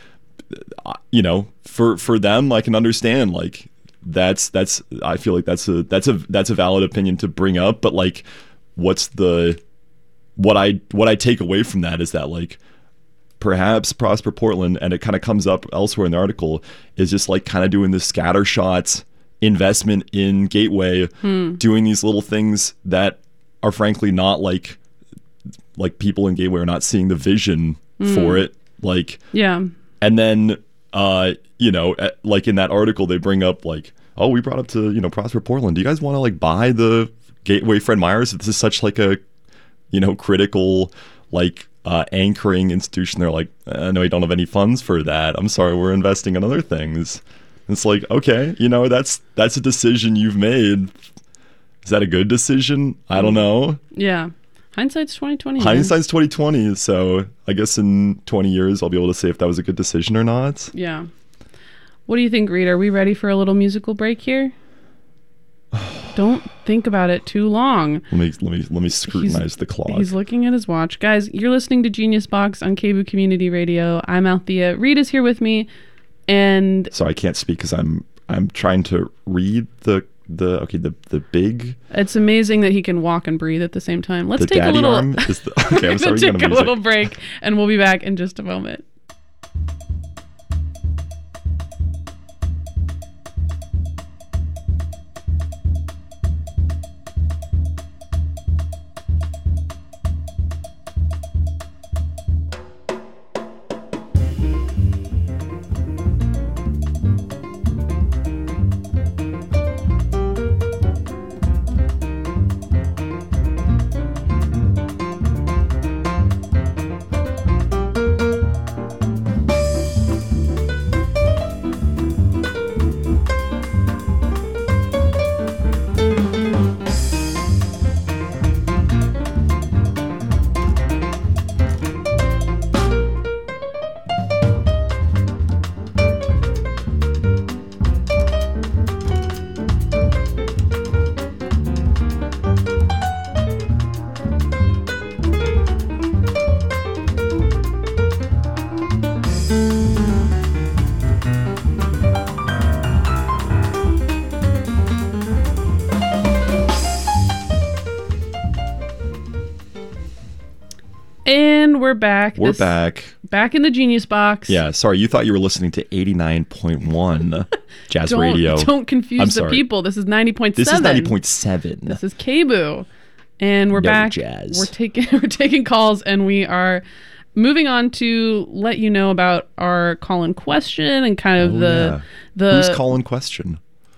you know, for for them, I can understand like that's that's I feel like that's a that's a that's a valid opinion to bring up, but like what's the what I what I take away from that is that like perhaps Prosper Portland, and it kind of comes up elsewhere in the article, is just like kind of doing this scattershot investment in Gateway, Hmm. doing these little things that are frankly not like like people in Gateway are not seeing the vision for it, like yeah, and then uh you know at, like in that article they bring up like, oh, we brought up to you know Prosper Portland, do you guys want to like buy the Gateway Fred Meyers? This is such like a you know critical like uh anchoring institution. They're like, uh, no, we don't have any funds for that, I'm sorry, we're investing in other things. It's like, okay, you know that's that's a decision you've made. Is that a good decision? I don't know. yeah. Hindsight's twenty twenty. man. Hindsight's twenty twenty, so I guess in twenty years I'll be able to say if that was a good decision or not. Yeah. What do you think, Reed? Are we ready for a little musical break here? Don't think about it too long. Let me let me let me scrutinize the clock. He's looking at his watch. Guys, you're listening to Genius Box on K B O Community Radio. I'm Althea. Reed is here with me, and So I can't speak because I'm I'm trying to read the the okay the the big it's amazing that he can walk and breathe at the same time. Let's the take a daddy little arm is the okay. I'm We're sorry. gonna We're take gonna a music. little break, and we'll be back in just a moment. And we're back. We're This- back. Back in the Genius Box. Yeah. Sorry, you thought you were listening to eighty-nine point one Jazz Don't, Radio. don't confuse I'm the sorry. people. This is ninety point seven. This is ninety point seven. This is K B O. And we're No back. jazz. We're taking we're taking calls, and we are moving on to let you know about our call-in question and kind of Oh, the yeah. the Who's calling question?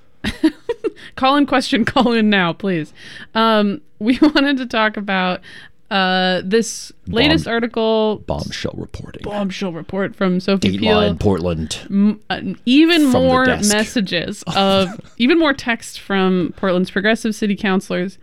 call-in question. Call in now, please. Um, we wanted to talk about uh, this latest Bomb- article, Bombshell reporting. bombshell report from Sophie Peel. Dateline Portland. M- uh, even From the more desk. messages of even more text from Portland's progressive city councilors,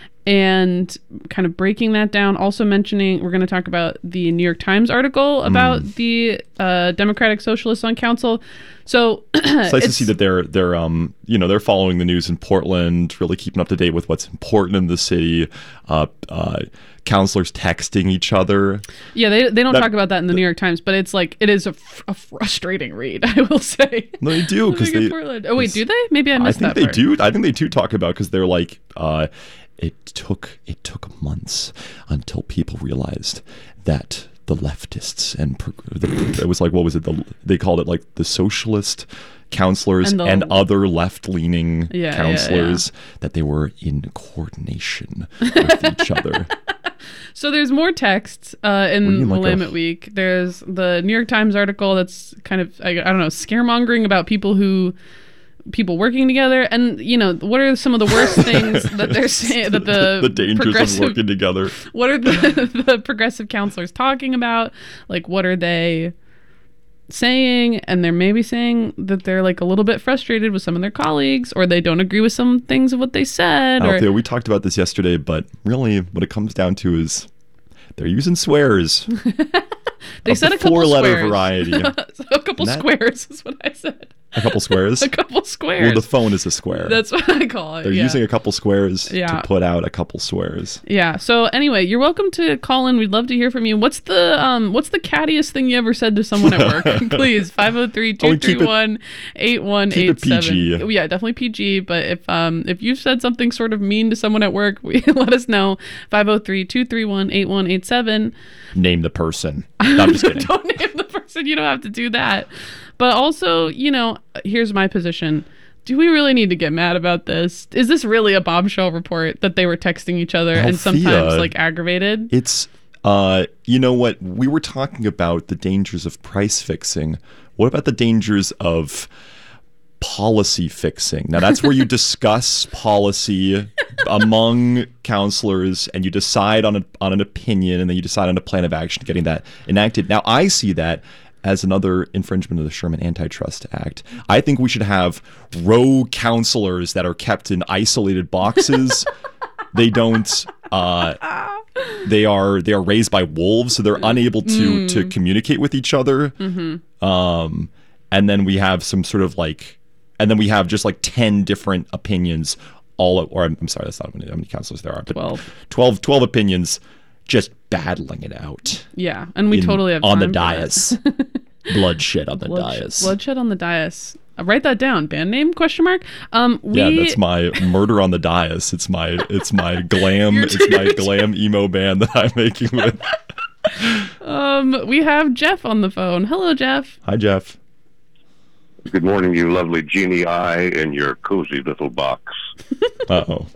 and kind of breaking that down. Also mentioning, we're going to talk about the New York Times article about Mm. the uh, Democratic Socialists on council. So It's nice to it's- see that they're they're um you know they're following the news in Portland, really keeping up to date with what's important in the city. Uh, uh, counselors texting each other. Yeah, they they don't That- talk about that in the New York Times, but it's like it is a, f- a frustrating read, I will say. No, they do because Living in they. Portland. Oh wait, it's- do they? Maybe I I missed think that they part. do. I think they do talk about because they're like, uh, it took it took months until people realized that the leftists and pro- the, it was like what was it? The, they called it like the socialist counselors And and, the- other left-leaning Yeah, yeah, counselors that they were in coordination with each other. So there's more texts uh, What do you in mean, like Willamette a- Week. There's the New York Times article that's kind of I, I don't know scaremongering about people who people working together, and you know what are some of the worst things that they're saying that the the dangers of progressive working together. what are the the progressive counselors talking about? Like what are they saying? And they're maybe saying that they're like a little bit frustrated with some of their colleagues, or they don't agree with some things of what they said. Or Althea, we talked about this yesterday, but really what it comes down to is they're using swears. they of said the a couple four-letter squares. variety. So a couple And that- squares is what I said. A couple squares. A couple squares. Well, the phone is a square. That's what I call it. They're yeah. using a couple squares Yeah. to put out a couple swears. Yeah. So anyway, you're welcome to call in. We'd love to hear from you. What's the um what's the cattiest thing you ever said to someone at work? Please. five oh three, two three one, eight one eight seven. Keep it P G. Yeah, definitely P G. But if um if you've said something sort of mean to someone at work, we let us know. five oh three, two three one, eight one eight seven. Name the person. No, I'm just kidding. Don't name the person. You don't have to do that. But also, you know, here's my position. Do we really need to get mad about this? Is this really a bombshell report that they were texting each other and Althea, sometimes like aggravated? It's, uh, you know what? We were talking about the dangers of price fixing. What about the dangers of policy fixing? Now, that's where you discuss policy among counselors and you decide on, a, on an opinion and then you decide on a plan of action getting that enacted. Now, I see that as another infringement of the Sherman Antitrust Act. I think we should have rogue counselors that are kept in isolated boxes. They don't. Uh, they are they are raised by wolves, so they're unable to Mm. to communicate with each other. Mm-hmm. Um, and then we have some sort of like, and then we have just like ten different opinions. All at, or I'm, I'm sorry, that's not how many, how many counselors there are, but twelve. twelve, twelve opinions, just battling it out. Yeah, and we in- totally have on the time for dais. that. Bloodshed on the Bloodshed, dais. bloodshed on the dais. Uh, write that down. Band name? Question mark. Um, we, Yeah, that's my murder on the dais. It's my it's my glam Your it's my turn. glam emo band that I'm making with. um we have Jeff on the phone. Hello, Jeff. Hi, Jeff. Good morning, you lovely genie eye in your cozy little box. Uh oh.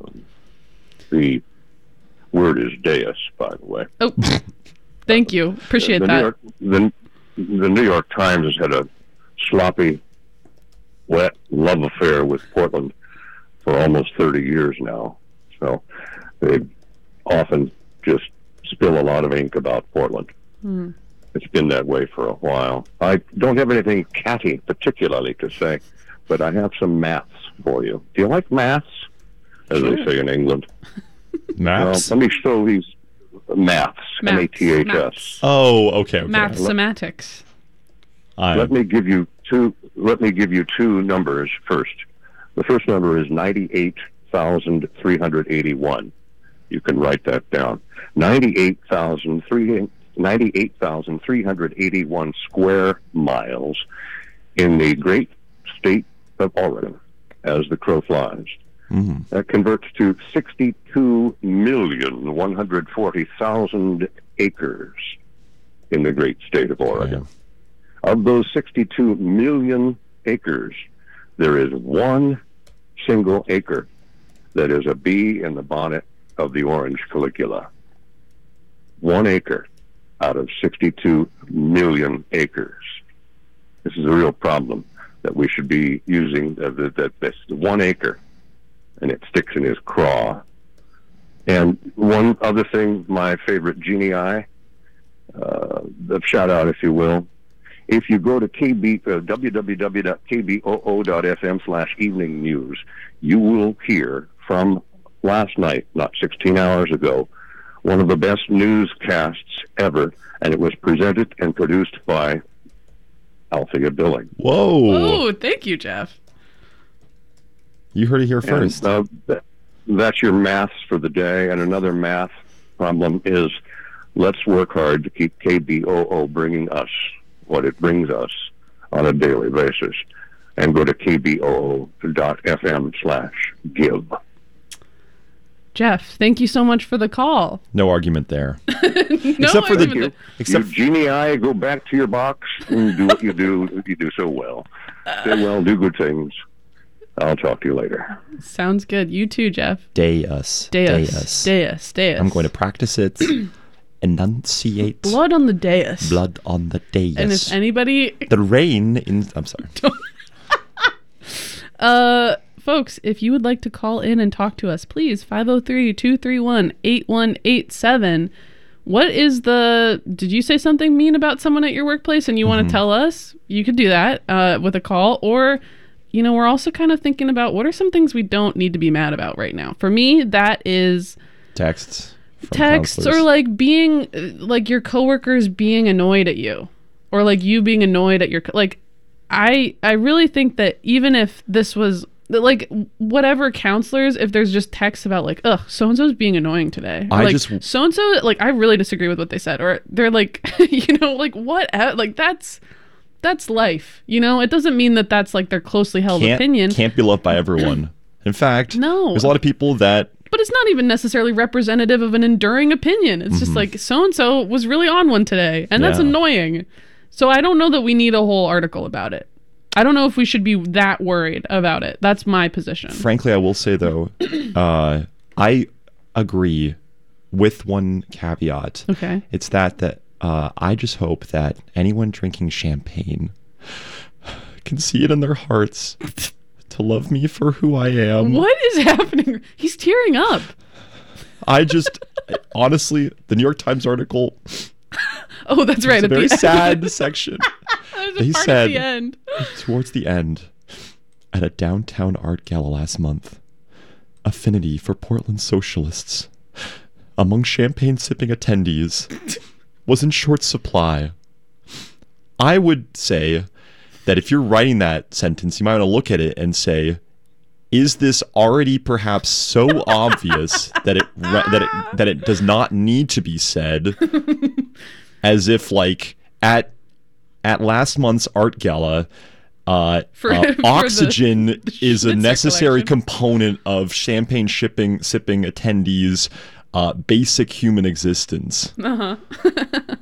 The word is dais, by the way. Oh, thank you. Appreciate the that. New York, the, the New York Times has had a sloppy, wet love affair with Portland for almost thirty years now. So they often just spill a lot of ink about Portland. Hmm. It's been that way for a while. I don't have anything catty particularly to say, but I have some maths for you. Do you like maths, as Sure. they say in England? Maps. Well, let me show these maths, M A T H S. Maths. Oh, okay. okay. Math Let- semantics. I, Let me give you two. Let me give you two numbers first. The first number is ninety-eight thousand three hundred eighty-one. You can write that down. Ninety-eight thousand three ninety-eight thousand three hundred eighty-one square miles in the great state of Oregon, as the crow flies. Mhm. That converts to sixty-two million one hundred forty thousand acres in the great state of Oregon. Of those sixty-two million acres, there is one single acre that is a bee in the bonnet of the orange caligula. One acre. out of sixty-two million acres. This is a real problem that we should be using, uh, that, that that's one acre, and it sticks in his craw. And one other thing, my favorite Genii, uh, the shout out, if you will. If you go to K B, uh, w w w dot k b o o dot f m slash evening news, you will hear from last night, not sixteen hours ago, one of the best newscasts ever, and it was presented and produced by Althea Billing. Whoa. Oh, thank you, Jeff. You heard it here first. And, uh, th- that's your maths for the day. And another math problem is let's work hard to keep K B O O bringing us what it brings us on a daily basis. And go to k b o o dot f m slash give. Jeff, thank you so much for the call. No argument there. no except for the argument. except you Genii, go back to your box and do what you do. You do so well. Stay well, do good things. I'll talk to you later. Sounds good. You too, Jeff. Deus. Deus. Deus. Deus. I'm going to practice it. Enunciate. Blood on the dais. Blood on the dais. And if anybody... The rain in... I'm sorry. uh, folks, if you would like to call in and talk to us, please, five oh three, two three one, eight one eight seven. What is the... Did you say something mean about someone at your workplace and you mm-hmm. want to tell us? You could do that uh, with a call. Or, you know, we're also kind of thinking about what are some things we don't need to be mad about right now. For me, that is... Texts. Texts counselors. Or like being... Like your coworkers being annoyed at you. Or like you being annoyed at your... Co- like, I I really think that even if this was... Like, whatever counselors, if there's just texts about, like, ugh, so-and-so's being annoying today. Or I like, just... So-and-so, like, I really disagree with what they said. Or they're like, you know, like, what? Like, that's... That's life, you know? It doesn't mean that that's, like, their closely held can't, opinion. Can't be loved by everyone. In fact, no. there's a lot of people that... But it's not even necessarily representative of an enduring opinion. It's mm-hmm. just like, so-and-so was really on one today, and that's yeah. annoying. So I don't know that we need a whole article about it. I don't know if we should be that worried about it. That's my position. Frankly, I will say, though, uh, I agree with one caveat. Okay. It's that, that uh, I just hope that anyone drinking champagne can see it in their hearts to love me for who I am. What is happening? He's tearing up. I just, honestly, the New York Times article... Oh, that's right. It's a at very the sad section. They said, the end. towards the end, at a downtown art gala last month, affinity for Portland socialists among champagne-sipping attendees was in short supply. I would say that if you're writing that sentence, you might want to look at it and say, is this already perhaps so obvious that it that it that it does not need to be said? As if, like, at at last month's art gala, uh, for, uh, for oxygen the, the is a necessary collection. component of champagne shipping sipping attendees' uh, basic human existence. Uh huh.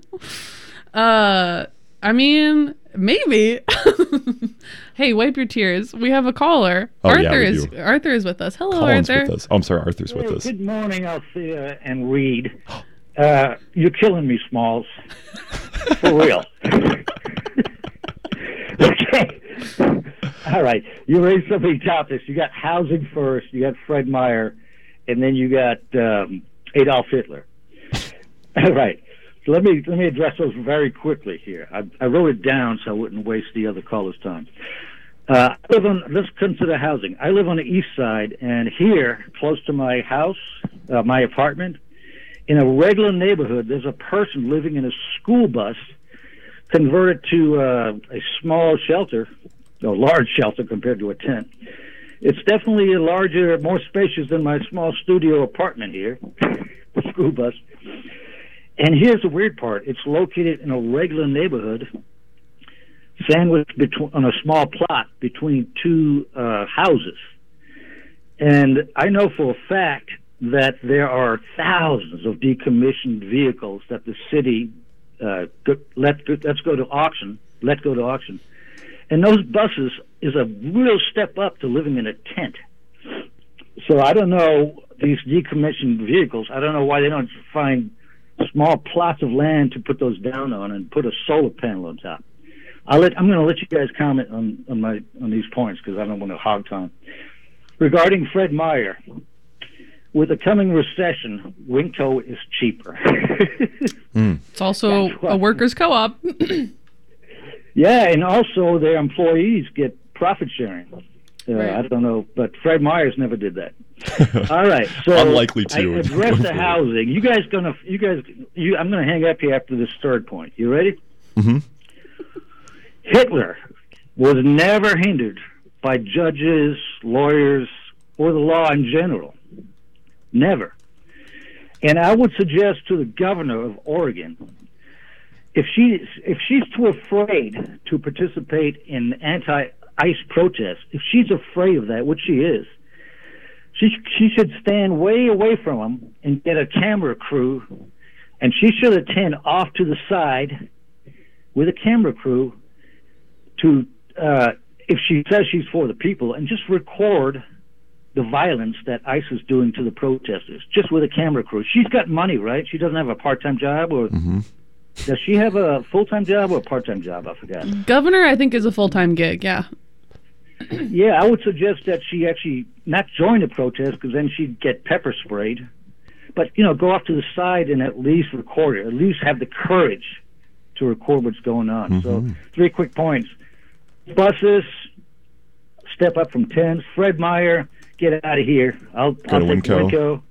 uh, I mean, maybe. Hey, wipe your tears. We have a caller. Oh, Arthur yeah, is do. Arthur is with us. Hello, Colin's Arthur. with us. Oh, I'm sorry, Arthur's with Well, us. Good morning, Althea and Reed. Uh, you're killing me, Smalls. For real. Okay. All right. You raised so many topics. You got housing first. You got Fred Meyer, and then you got um, Adolf Hitler. All right. So let me let me address those very quickly here. I, I wrote it down so I wouldn't waste the other caller's time. Uh, I live on. Let's consider housing. I live on the east side, and here, close to my house, uh, my apartment. In a regular neighborhood, there's a person living in a school bus converted to uh, a small shelter, a large shelter compared to a tent. It's definitely a larger, more spacious than my small studio apartment here, the school bus. And here's the weird part. It's located in a regular neighborhood, sandwiched between, on a small plot between two uh, houses. And I know for a fact that there are thousands of decommissioned vehicles that the city uh, let let's go to auction, let go to auction, and those buses is a real step up to living in a tent. So I don't know these decommissioned vehicles. I don't know why they don't find small plots of land to put those down on and put a solar panel on top. I'll let, I'm going to let you guys comment on, on my on these points because I don't want to hog time. Regarding Fred Meyer, with the coming recession, Winco is cheaper. mm. It's also a workers' co-op. Yeah, and also their employees get profit sharing. Uh, right. I don't know, but Fred Meyer's never did that. All right, so unlikely to I address the housing. You guys gonna, you guys, you. I'm gonna hang up here after this third point. You ready? Mm-hmm. Hitler was never hindered by judges, lawyers, or the law in general. Never. And I would suggest to the governor of Oregon, if she if she's too afraid to participate in anti-ICE protests, if she's afraid of that, which she is, she she should stand way away from them and get a camera crew, and she should attend off to the side with a camera crew to, uh, if she says she's for the people, and just record the violence that ICE is doing to the protesters, just with a camera crew. She's got money, right? She doesn't have a part-time job, or mm-hmm. does she have a full-time job or a part-time job? I forgot. Governor, I think, is a full-time gig, yeah. Yeah, I would suggest that she actually not join the protest, because then she'd get pepper sprayed. But, you know, go off to the side and at least record it, at least have the courage to record what's going on. Mm-hmm. So, three quick points. Buses, step up from tens. Fred Meyer, get out of here. I'll, Go I'll to take Winco. Winco.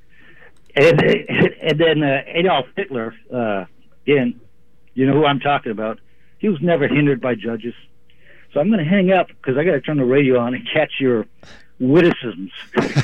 And, and then uh, Adolf Hitler, uh, again, you know who I'm talking about. He was never hindered by judges. So I'm going to hang up because I got to turn the radio on and catch your witticisms.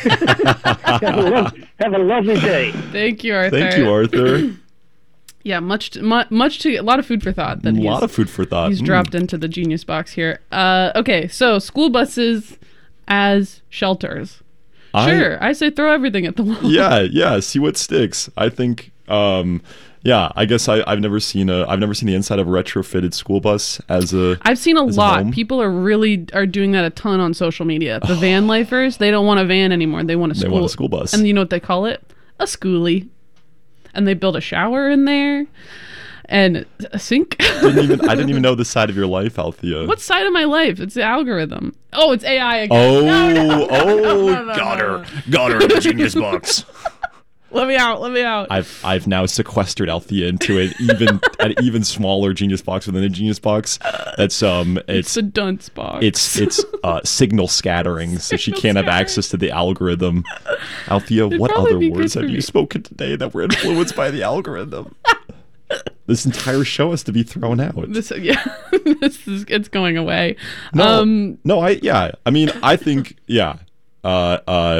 have, a lo- have a lovely day. Thank you, Arthur. Thank you, Arthur. Yeah, much to, much, much to a lot of food for thought. That a lot of food for thought. He's mm. dropped into the genius box here. Uh, okay, so school buses as shelters. I, sure, I say throw everything at the wall. Yeah, yeah. See what sticks. I think. Um, yeah, I guess I, I've never seen a I've never seen the inside of a retrofitted school bus as a. I've seen a lot. A People are really are doing that a ton on social media. The van lifers, they don't want a van anymore. They want a school. They want a school bus. And you know what they call it? A schoolie. And they build a shower in there. And a sink. didn't even, I didn't even know the side of your life, Althea. What side of my life? It's the algorithm. Oh, it's A I again. Oh, no, no, oh, no, no, no, got no, her, got her in the genius box. Let me out. Let me out. I've I've now sequestered Althea into an even an even smaller genius box within a genius box. That's um, it's, it's a dunce box. It's it's uh, signal scattering, so she can't have access to the algorithm. Althea, It'd what other be words good have for you me. spoken today that were influenced by the algorithm? This entire show has to be thrown out. This, yeah, this is it's going away. No, um, no, I yeah. I mean, I think yeah. Uh, uh,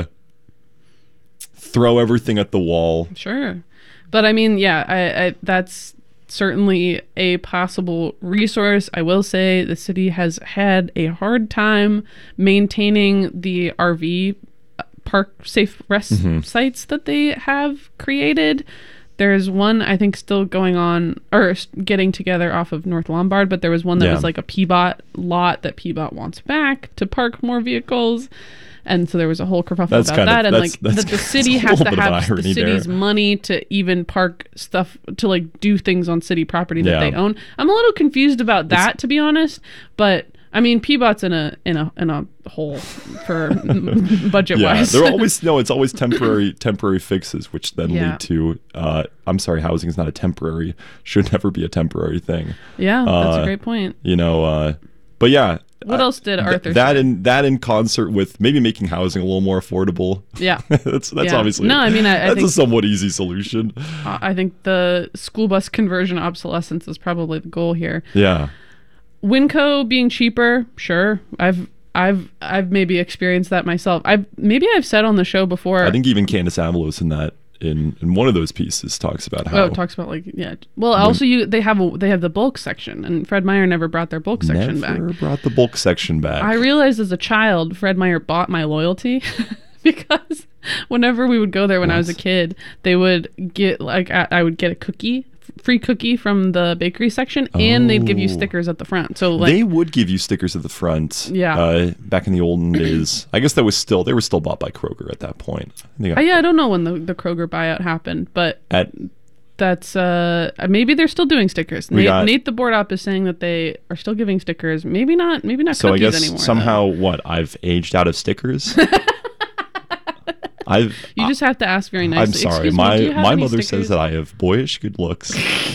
throw everything at the wall. Sure, but I mean, yeah, I, I that's certainly a possible resource. I will say the city has had a hard time maintaining the R V park safe rest Mm-hmm. sites that they have created. There's one, I think, still going on, or getting together off of North Lombard, but there was one that Yeah. was like a P B O T lot that P B O T wants back to park more vehicles. And so there was a whole kerfuffle That's about kind of- that. And that's- like that's- that the that's city a has little to bit of have the irony city's there. money to even park stuff, to like do things on city property that Yeah. they own. I'm a little confused about that, to be honest. But I mean, P B O T's in a in a in a hole for budget Yeah, wise. they're always no. It's always temporary temporary fixes, which then Yeah. lead to. Uh, I'm sorry, housing is not a temporary. Should never be a temporary thing. yeah, that's uh, a great point. You know, uh, but yeah. What uh, else did th- Arthur that say? in that in concert with maybe making housing a little more affordable. Yeah. that's that's Yeah. obviously No, I mean, I- I that's think- a somewhat easy solution. Uh, I think the school bus conversion obsolescence is probably the goal here. Yeah. Winco being cheaper, sure. I've I've I've maybe experienced that myself. I've maybe I've said on the show before. I think even Candace Avalos in that in in one of those pieces talks about how Oh, it talks about like yeah. Well, also you they have a they have the bulk section, and Fred Meyer never brought their bulk section never back. brought the bulk section back. I realized as a child, Fred Meyer bought my loyalty because whenever we would go there when I was a What? kid, they would get like I, I would get a cookie, free cookie from the bakery section, and they'd give you Oh. stickers at the front. So like they would give you stickers at the front. Yeah. Uh, back in the olden days, I guess that was still they were still bought by Kroger at that point. I think Uh, yeah, I don't know when the, the Kroger buyout happened, but at That's uh maybe they're still doing stickers. We Nate, got- Nate the board op is saying that they are still giving stickers. Maybe not. Maybe not So I cookies guess anymore. somehow though. what I've aged out of stickers. I've. You just have to ask very I'm nicely. sorry. Excuse me, My do you have my any mother stickers? says that I have boyish good looks.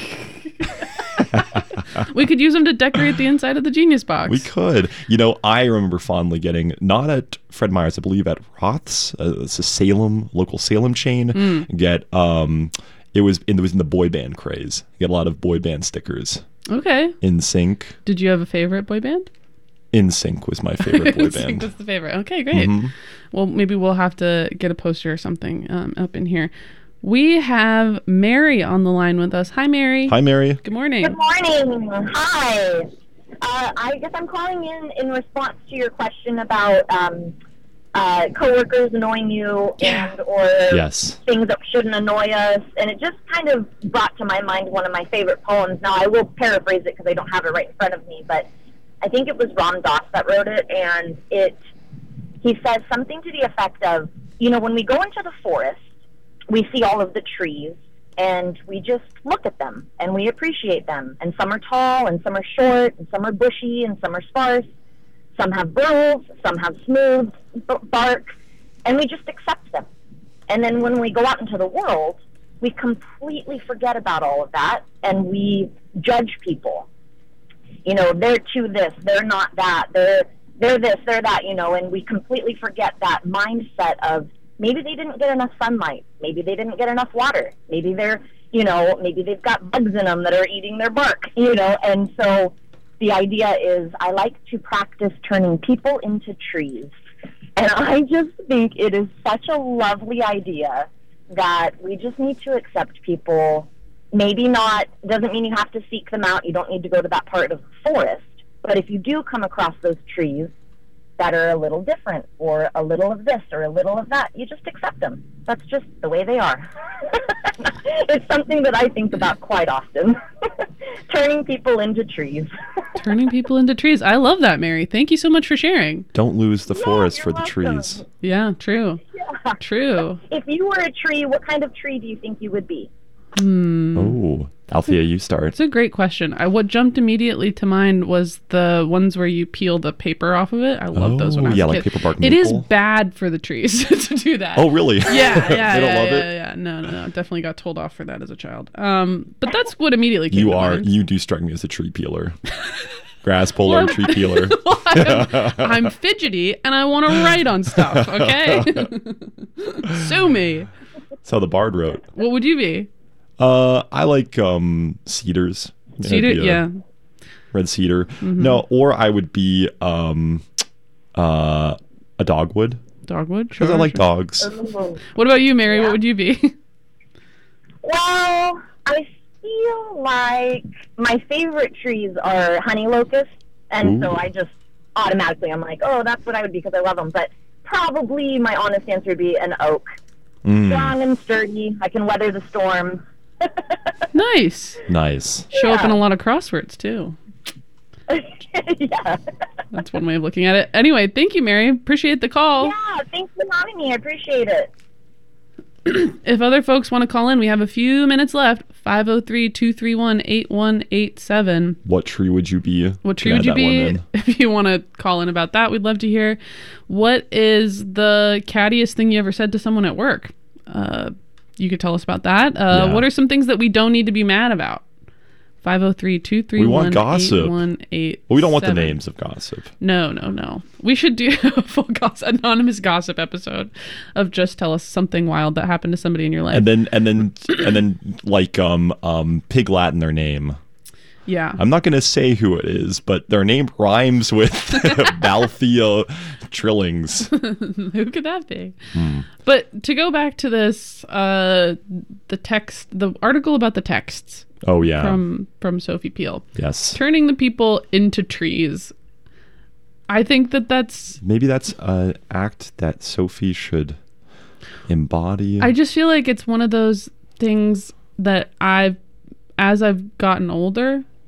We could use them to decorate the inside of the Genius Box. We could. You know, I remember fondly getting, not at Fred Meyer's, I believe at Roth's, uh, it's a Salem, local Salem chain, Mm. get, um, it was, it was in the boy band craze. Get a lot of boy band stickers. Okay. In Sync. Did you have a favorite boy band? In Sync was my favorite boy I think band. that's the favorite. Okay, great. Mhm. Well, maybe we'll have to get a poster or something um, up in here. We have Mary on the line with us. Hi, Mary. Hi, Mary. Good morning. Good morning. Hi. Uh, I guess I'm calling in in response to your question about um, uh, coworkers annoying you and or Yes. things that shouldn't annoy us, and it just kind of brought to my mind one of my favorite poems. Now I will paraphrase it because I don't have it right in front of me, but I think it was Ram Dass that wrote it, and it he says something to the effect of, you know, when we go into the forest, we see all of the trees, and we just look at them, and we appreciate them. And some are tall, and some are short, and some are bushy, and some are sparse. Some have brills, some have smooth b- bark, and we just accept them. And then when we go out into the world, we completely forget about all of that, and we judge people. You know, they're to this, they're not that, they're they're this, they're that, you know, and we completely forget that mindset of maybe they didn't get enough sunlight, maybe they didn't get enough water, maybe they're, you know, maybe they've got bugs in them that are eating their bark, you know, and so the idea is I like to practice turning people into trees. And I just think it is such a lovely idea that we just need to accept people. Maybe not, doesn't mean you have to seek them out. You don't need to go to that part of the forest. But if you do come across those trees that are a little different or a little of this or a little of that, you just accept them. That's just the way they are. It's something that I think about quite often. Turning people into trees. Turning people into trees. I love that, Mary. Thank you so much for sharing. Don't lose the forest for the trees. Yeah, true. Yeah. True. If you were a tree, what kind of tree do you think you would be? Hmm. Oh, Althea, you start. It's a great question. I what jumped immediately to mind was the ones where you peel the paper off of it. I love those when I Oh, was yeah, a like kid. paper bark It is maple. bad for the trees to do that. Oh, really? Yeah, yeah, They yeah, don't love yeah, it? yeah. No, no, no. Definitely got told off for that as a child. Um, but that's what immediately came You to are, mind. you do strike me as a tree peeler. Grass puller, tree peeler. I'm, I'm fidgety and I want to write on stuff. Okay, sue me. That's how the bard wrote. What would you be? Uh, I like um cedars. Yeah, Cedar, I'd be a yeah. Red cedar. Mhm. No, or I would be um uh a dogwood Dogwood. because Sure, I like sure. dogs. What about you, Mary? What would you be? Well, I feel like my favorite trees are honey locusts, and Ooh. so I just automatically I'm like, oh, that's what I would be because I love them. But probably my honest answer would be an oak. Mm, Strong and sturdy. I can weather the storm. Nice. nice. Show up Yeah. in a lot of crosswords too. Yeah. That's one way of looking at it. Anyway, thank you, Mary. Appreciate the call. Yeah, thanks for having me. I appreciate it. If other folks want to call in, we have a few minutes left. five oh three, two three one, eight one eight seven. What tree would you be? What tree Can would you add that one be? in. If you want to call in about that, we'd love to hear. What is the cattiest thing you ever said to someone at work? Uh, you could tell us about that. Uh, Yeah. What are some things that we don't need to be mad about? five oh three, two three We one, want gossip. eight one eight. Well, we don't want the names of gossip. No, no, no. We should do a full gossip, anonymous gossip episode of just tell us something wild that happened to somebody in your life. And then and then and then like um um pig Latin their name. Yeah. I'm not going to say who it is, but their name rhymes with Balthea Trillings. Who could that be? Hmm. But to go back to this, uh, the text, the article about the texts. Oh, yeah. From from Sophie Peel. Yes. Turning the people into trees. I think that that's. Maybe that's an act that Sophie should embody. I just feel like it's one of those things that I've, as I've gotten older,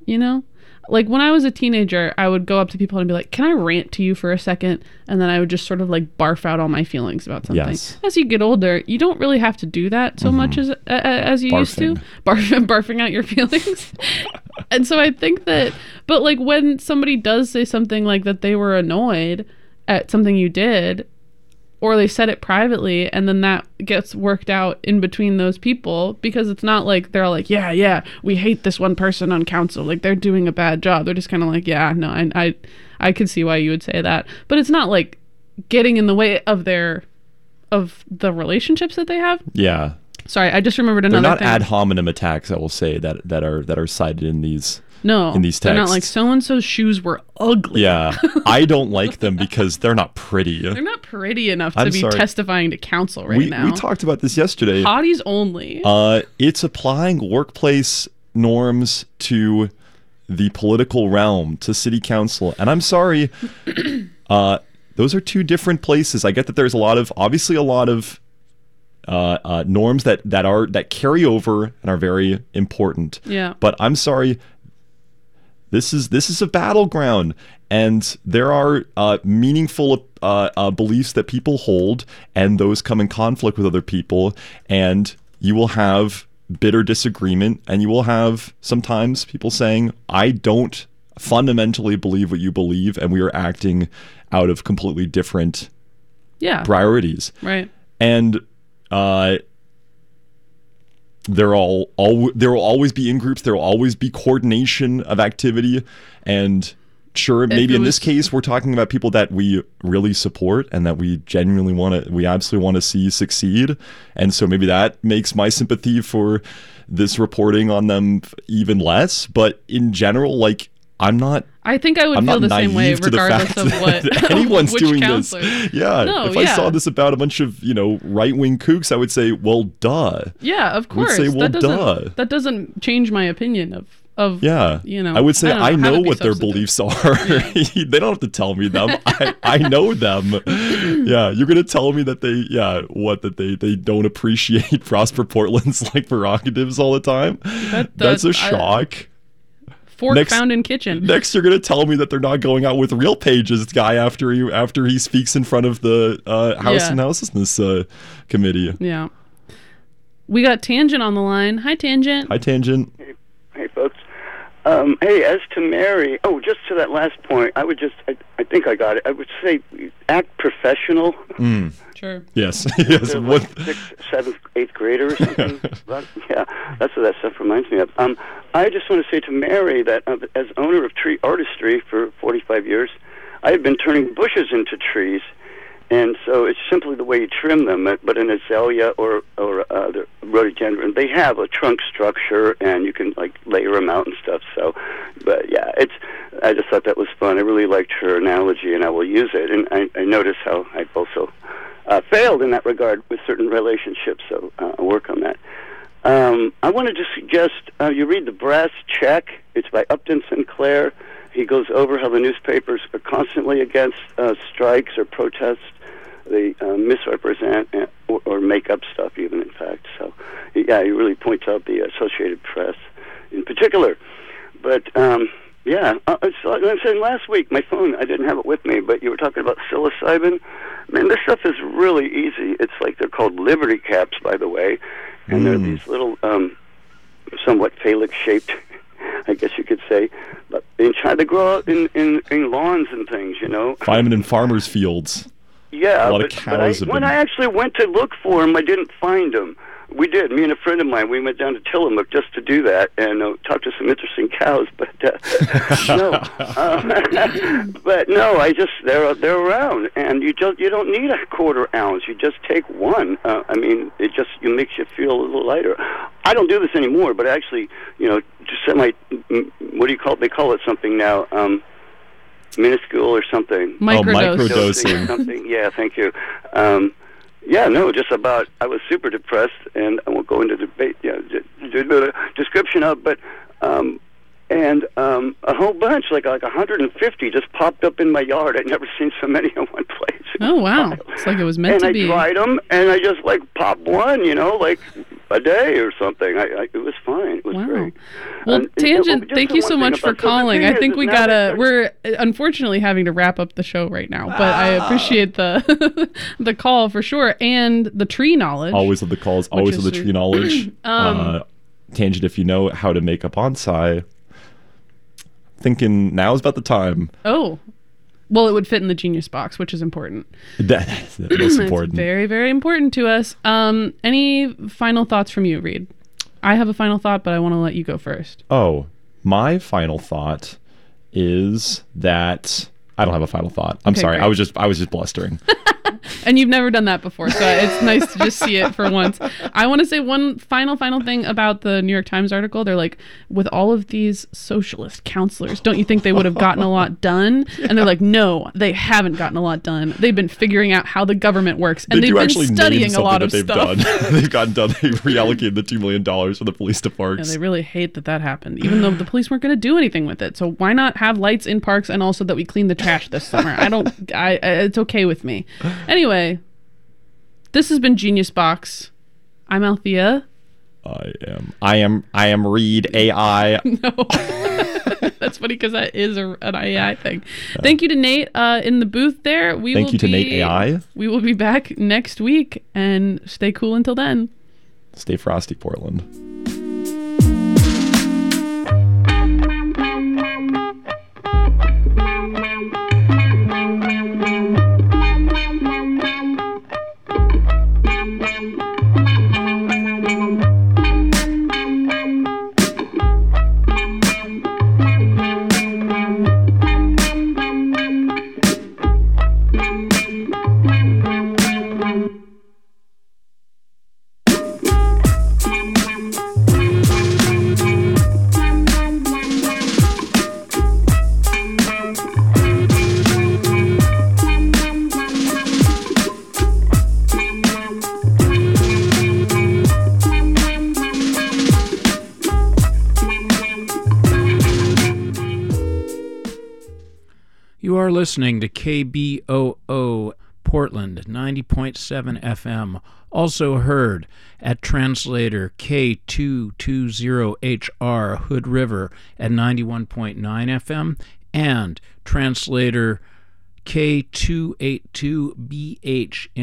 you know? Like when I was a teenager, I would go up to people and be like, can I rant to you for a second? And then I would just sort of like barf out all my feelings about something. Yes. As you get older, you don't really have to do that so mm-hmm. much as uh, as you barfing. used to. Barf- barfing out your feelings. And so I think that, but like when somebody does say something like that they were annoyed at something you did, or they said it privately, and then that gets worked out in between those people, because it's not like they're all like, yeah, yeah, we hate this one person on council, like they're doing a bad job. They're just kind of like, yeah, no, I, I, I could see why you would say that, but it's not like getting in the way of their, of the relationships that they have. Yeah. Sorry, I just remembered another. They're not thing. ad hominem attacks, I will say, that that are that are cited in these. No, in these texts. They're not like so-and-so's shoes were ugly. Yeah, I don't like them because they're not pretty. They're not pretty enough I'm to be sorry. testifying to council right we, now. We talked about this yesterday. Hotties only. Uh, it's applying workplace norms to the political realm, to city council. And I'm sorry, uh, those are two different places. I get that there's a lot of, obviously a lot of uh, uh, norms that, that are, that carry over and are very important. Yeah. But I'm sorry, This is this is a battleground, and there are uh, meaningful uh, uh, beliefs that people hold, and those come in conflict with other people, and you will have bitter disagreement, and you will have sometimes people saying, I don't fundamentally believe what you believe, and we are acting out of completely different yeah. priorities. Right. And uh, There all, all there will always be in groups. There will always be coordination of activity, and sure, maybe in was, this case, we're talking about people that we really support and that we genuinely want to, we absolutely want to see succeed, and so maybe that makes my sympathy for this reporting on them even less. But in general, like, I'm not. I think I would I'm feel the same way regardless of what anyone's which doing counselor. this. Yeah, no, if yeah. I saw this about a bunch of, you know, right wing kooks, I would say, well, duh. Yeah, of course. I would say, well, that doesn't, duh. That doesn't change my opinion of of. Yeah, you know. I would say I, I know, know what their beliefs are. Yeah. They don't have to tell me them. I, I know them. Yeah, you're gonna tell me that they, yeah, what that they they don't appreciate Prosper Portland's like prerogatives all the time. That, that, That's a shock. I, Fork next, found in kitchen. Next, you're gonna tell me that they're not going out with Real Pages guy after he after he speaks in front of the uh, House yeah. and Houselessness uh, Committee. Yeah, we got Tangent on the line. Hi, Tangent. Hi, Tangent. Hey, hey folks. Um, hey, as to Mary, oh, just to that last point, I would just, I, I think I got it. I would say act professional. Mm. Sure. Yes. yes. They're like sixth, seventh, eighth grader or something. Yeah, that's what that stuff reminds me of. Um, I just want to say to Mary that uh, as owner of Tree Artistry for forty-five years, I have been turning bushes into trees. And so it's simply the way you trim them. But an azalea or or uh, the rhododendron, they have a trunk structure, and you can like layer them out and stuff. So, but yeah, it's. I just thought that was fun. I really liked her analogy, and I will use it. And I, I noticed how I've also uh, failed in that regard with certain relationships. So uh, I'll work on that. Um, I wanted to suggest uh, you read The Brass Check. It's by Upton Sinclair. He goes over how the newspapers are constantly against uh, strikes or protests. They uh, misrepresent or, or make up stuff, even, in fact. So, yeah, he really points out the Associated Press in particular. But, um, yeah, uh, so, I'm saying last week, my phone, I didn't have it with me, but you were talking about psilocybin. Man, this stuff is really easy. It's like they're called Liberty Caps, by the way. And mm. they're these little, um, somewhat phallic-shaped, I guess you could say. But they try to grow out in, in, in lawns and things, you know. Find them in farmers' fields. Yeah, a lot but, of but I, cows have when been... I actually went to look for them, I didn't find them. We did. Me and a friend of mine, we went down to Tillamook just to do that and uh, talk to some interesting cows. But uh, no, uh, but no, I just they're they're around, and you just you don't need a quarter ounce. You just take one. Uh, I mean, it just it makes you feel a little lighter. I don't do this anymore, but actually, you know, just semi. What do you call it? They call it something now. Um, minuscule or something. Microdose. Oh, microdosing. Something. Yeah, thank you. Um, yeah, no, just about, I was super depressed, and I won't go into debate, you know, d- d- d- description of, but, um, and um, a whole bunch, like like one hundred fifty, just popped up in my yard. I'd never seen so many in one place. Oh, wow. It's like it was meant and to I be. And I dried them, and I just, like, pop one, you know, like, a day or something. I, I, it was fine. It was Wow. great. Well, And, Tangent, just thank the you one so thing much for about- so the calling. thing I is, think is we now gotta, that- we're unfortunately having to wrap up the show right now, but I appreciate the the call for sure, and the tree knowledge. Always with the calls, always is with the sweet. tree knowledge. Um, uh, Tangent, if you know how to make a bonsai, thinking now's about the time. Oh. Well, it would fit in the Genius box, which is important. That, that's the most important. It's very, very important to us. Um, any final thoughts from you, Reed? I have a final thought, but I want to let you go first. Oh, my final thought is that I don't have a final thought. I'm Okay, sorry. great. I was just I was just blustering. And you've never done that before, so it's nice to just see it for once. I want to say one final, final thing about the New York Times article. They're like, with all of these socialist counselors, don't you think they would have gotten a lot done? And they're like, no, they haven't gotten a lot done. They've been figuring out how the government works, and They they've do been actually name studying a lot something of that they've stuff. done. They've gotten done. They reallocated the two million dollars for the police to Yeah, parks. they really hate that that happened, even though the police weren't going to do anything with it. So why not have lights in parks, and also that we clean the trash this summer? I don't. I. I it's okay with me. Anyway. This has been Genius Box. I'm Althea. I am. I am. I am Reed A I. No, that's funny because that is a, an A I thing. Thank you to Nate uh, in the booth there. We Thank will you to be, Nate A I. We will be back next week, and stay cool until then. Stay frosty, Portland. You are listening to K B O O Portland ninety point seven F M, also heard at translator K two twenty H R Hood River at ninety-one point nine F M and translator K two eighty-two B H in